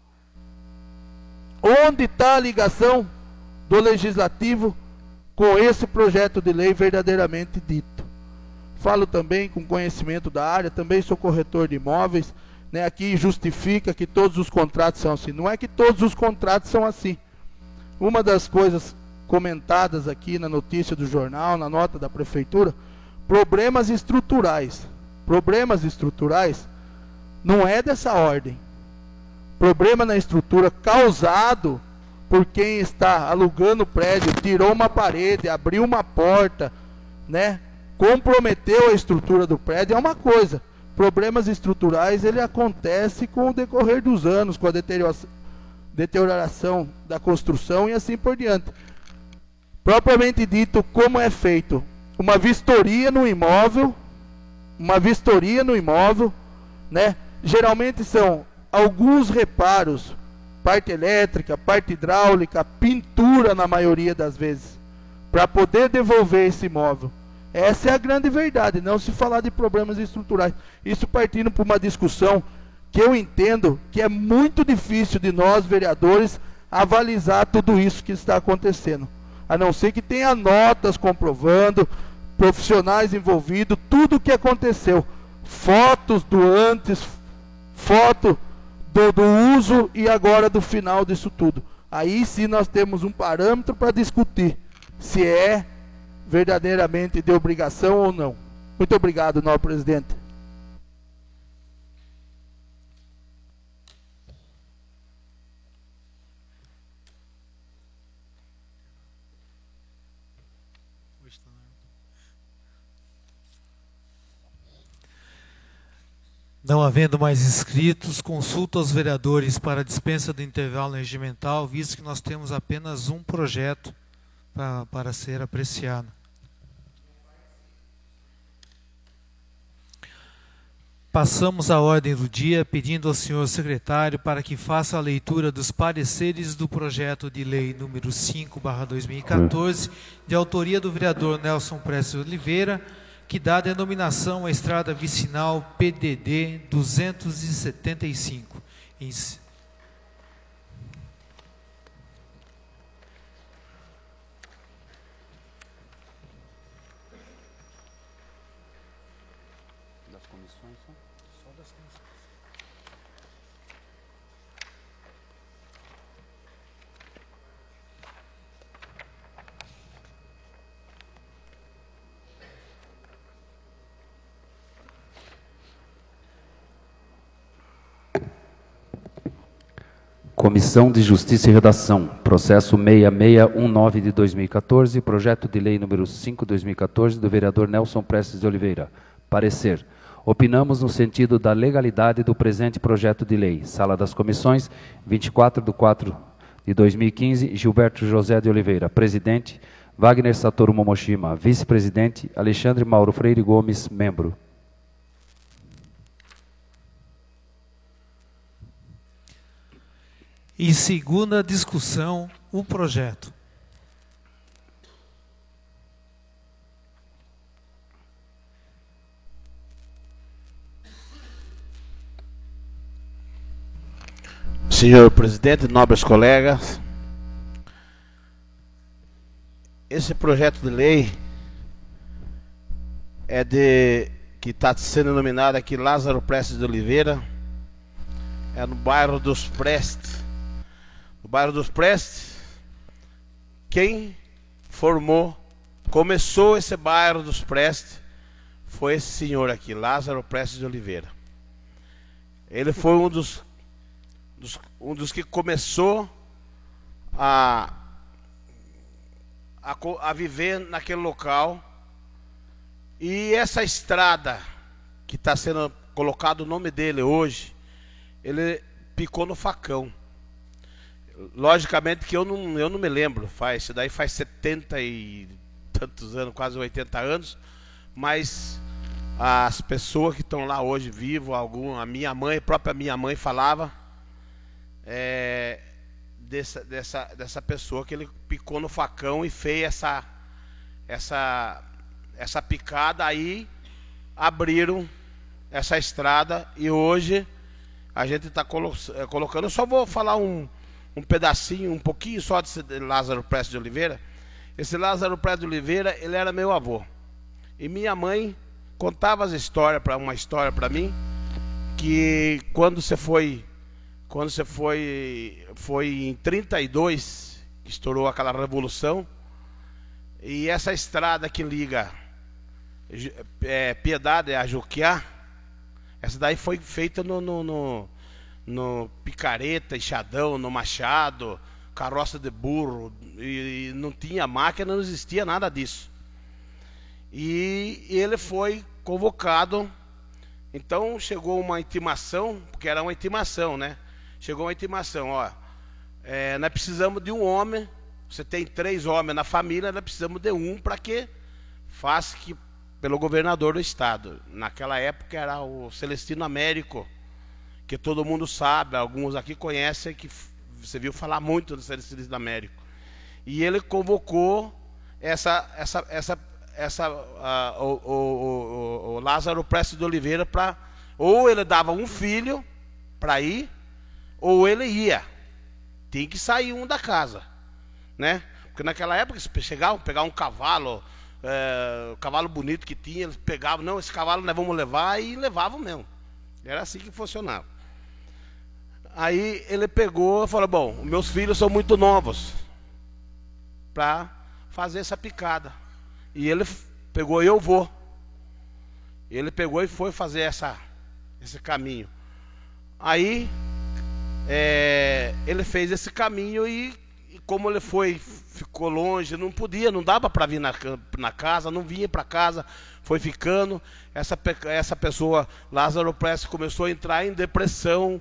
Onde está a ligação do legislativo com esse projeto de lei verdadeiramente dito? Falo também com conhecimento da área, também sou corretor de imóveis, né? Aqui justifica que todos os contratos são assim. Não é que todos os contratos são assim. Uma das coisas comentadas aqui na notícia do jornal, na nota da prefeitura, problemas estruturais. Problemas estruturais não é dessa ordem. Problema na estrutura causado por quem está alugando o prédio, tirou uma parede, abriu uma porta, né? Comprometeu a estrutura do prédio, é uma coisa. Problemas estruturais, ele acontece com o decorrer dos anos, com a deterioração da construção e assim por diante. Propriamente dito, como é feito uma vistoria no imóvel, né? Geralmente são alguns reparos, parte elétrica, parte hidráulica, pintura na maioria das vezes, para poder devolver esse imóvel. Essa é a grande verdade, não se falar de problemas estruturais. Isso partindo para uma discussão que eu entendo que é muito difícil de nós, vereadores, avalizar tudo isso que está acontecendo. A não ser que tenha notas comprovando, profissionais envolvidos, tudo o que aconteceu. Fotos do antes, foto do uso e agora do final disso tudo. Aí sim nós temos um parâmetro para discutir se é verdadeiramente de obrigação ou não. Muito obrigado, nobre presidente. Não havendo mais inscritos, consulto aos vereadores para a dispensa do intervalo regimental, visto que nós temos apenas um projeto para ser apreciado. Passamos à ordem do dia, pedindo ao senhor secretário para que faça a leitura dos pareceres do projeto de lei número 5/2014, de autoria do vereador Nelson Prestes Oliveira, que dá denominação à estrada vicinal PDD 275. Comissão de Justiça e Redação, processo 6619 de 2014, projeto de lei número 5/2014 do vereador Nelson Prestes de Oliveira. Parecer. Opinamos no sentido da legalidade do presente projeto de lei. Sala das Comissões, 24/4 de 2015, Gilberto José de Oliveira. Presidente, Wagner Satoru Momoshima. Vice-presidente, Alexandre Mauro Freire Gomes, membro. Em segunda discussão, o projeto. Senhor presidente, nobres colegas, esse projeto de lei que está sendo nominado aqui Lázaro Prestes de Oliveira, é no bairro dos Prestes. No bairro dos Prestes, quem começou esse bairro dos Prestes foi esse senhor aqui, Lázaro Prestes de Oliveira. Ele foi um dos que começou a viver naquele local. E essa estrada que está sendo colocado o nome dele hoje, ele picou no facão. Logicamente que eu não me lembro, isso daí faz 70 e tantos anos, quase 80 anos, mas as pessoas que estão lá hoje vivos, a minha mãe, a própria minha mãe falava dessa pessoa que ele picou no facão e fez essa picada, aí abriram essa estrada e hoje a gente está colocando. Eu só vou falar um pedacinho, um pouquinho só desse Lázaro Prestes de Oliveira. Esse Lázaro Prestes de Oliveira, ele era meu avô. E minha mãe contava uma história para mim, que quando você foi em 32, que estourou aquela revolução, e essa estrada que liga Piedade a Juquiá, essa daí foi feita no picareta, enxadão, no machado, carroça de burro, e não tinha máquina, não existia nada disso. E ele foi convocado, então chegou uma intimação, porque era uma intimação, né? Chegou uma intimação, nós precisamos de um homem, você tem 3 homens na família, nós precisamos de um para que faça pelo governador do estado. Naquela época era o Celestino Américo, que todo mundo sabe, alguns aqui conhecem, que você viu falar muito do Celestino Américo. E ele convocou o Lázaro Prestes de Oliveira para, ou ele dava um filho para ir, ou ele ia. Tem que sair um da casa, né? Porque naquela época eles chegavam, pegavam um cavalo, cavalo bonito que tinha, eles pegavam, não, esse cavalo nós vamos levar, e levavam mesmo. Era assim que funcionava. Aí ele pegou e falou: bom, meus filhos são muito novos para fazer essa picada. E ele pegou, eu vou. Ele pegou e foi fazer esse caminho. Aí ele fez esse caminho e como ele ficou longe, não dava para vir na casa, não vinha para casa, foi ficando. Essa pessoa, Lázaro Prestes, começou a entrar em depressão.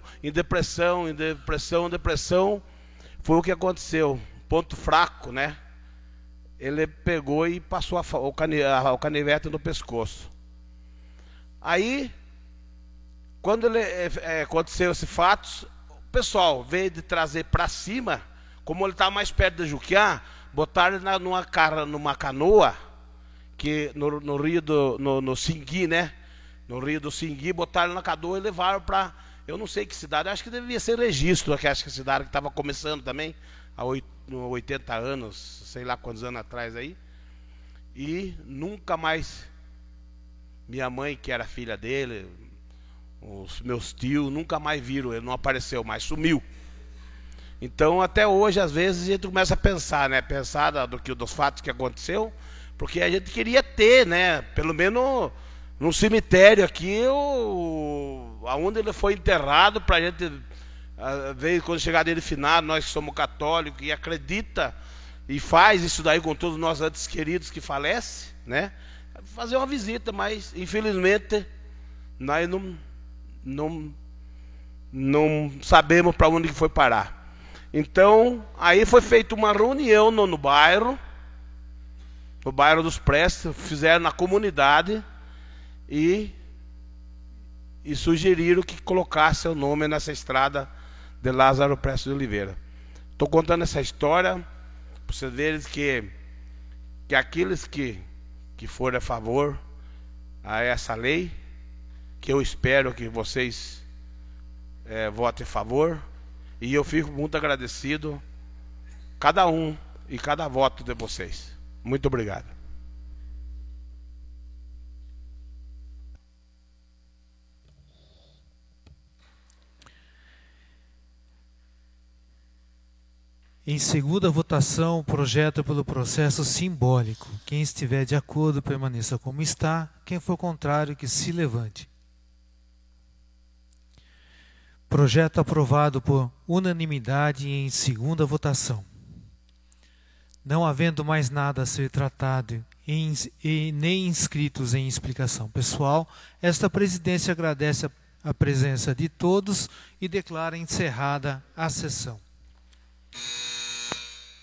Foi o que aconteceu. Ponto fraco, né? Ele pegou e passou o canivete no pescoço. Aí, quando aconteceu esse fato, o pessoal veio de trazer para cima, como ele estava mais perto de Juquiá, botaram ele numa canoa, que no Rio do no Singui, né? No Rio do Singui, botaram na cadeia e levaram para, eu não sei que cidade, acho que devia ser Registro, que acho que a cidade que estava começando também, há 80 anos, sei lá quantos anos atrás aí. E nunca mais, minha mãe, que era filha dele, os meus tios, nunca mais viram, ele não apareceu mais, sumiu. Então até hoje, às vezes, a gente começa a pensar, né? Pensar dos fatos que aconteceu, porque a gente queria ter, né? Pelo menos no cemitério aqui, aonde ele foi enterrado, para a gente ver quando chegar dele final, nós que somos católicos e acredita e faz isso daí com todos nós antes queridos que falecem, né? Fazer uma visita, mas infelizmente nós não sabemos para onde que foi parar. Então aí foi feita uma reunião no bairro dos Prestes, fizeram na comunidade e sugeriram que colocasse o nome nessa estrada de Lázaro Prestes de Oliveira. Estou contando essa história para vocês verem que aqueles que forem a favor a essa lei, que eu espero que vocês votem a favor, e eu fico muito agradecido cada um e cada voto de vocês. Muito obrigado. Em segunda votação, o projeto pelo processo simbólico. Quem estiver de acordo, permaneça como está. Quem for contrário, que se levante. Projeto aprovado por unanimidade em segunda votação. Não havendo mais nada a ser tratado e nem inscritos em explicação pessoal, esta presidência agradece a presença de todos e declara encerrada a sessão.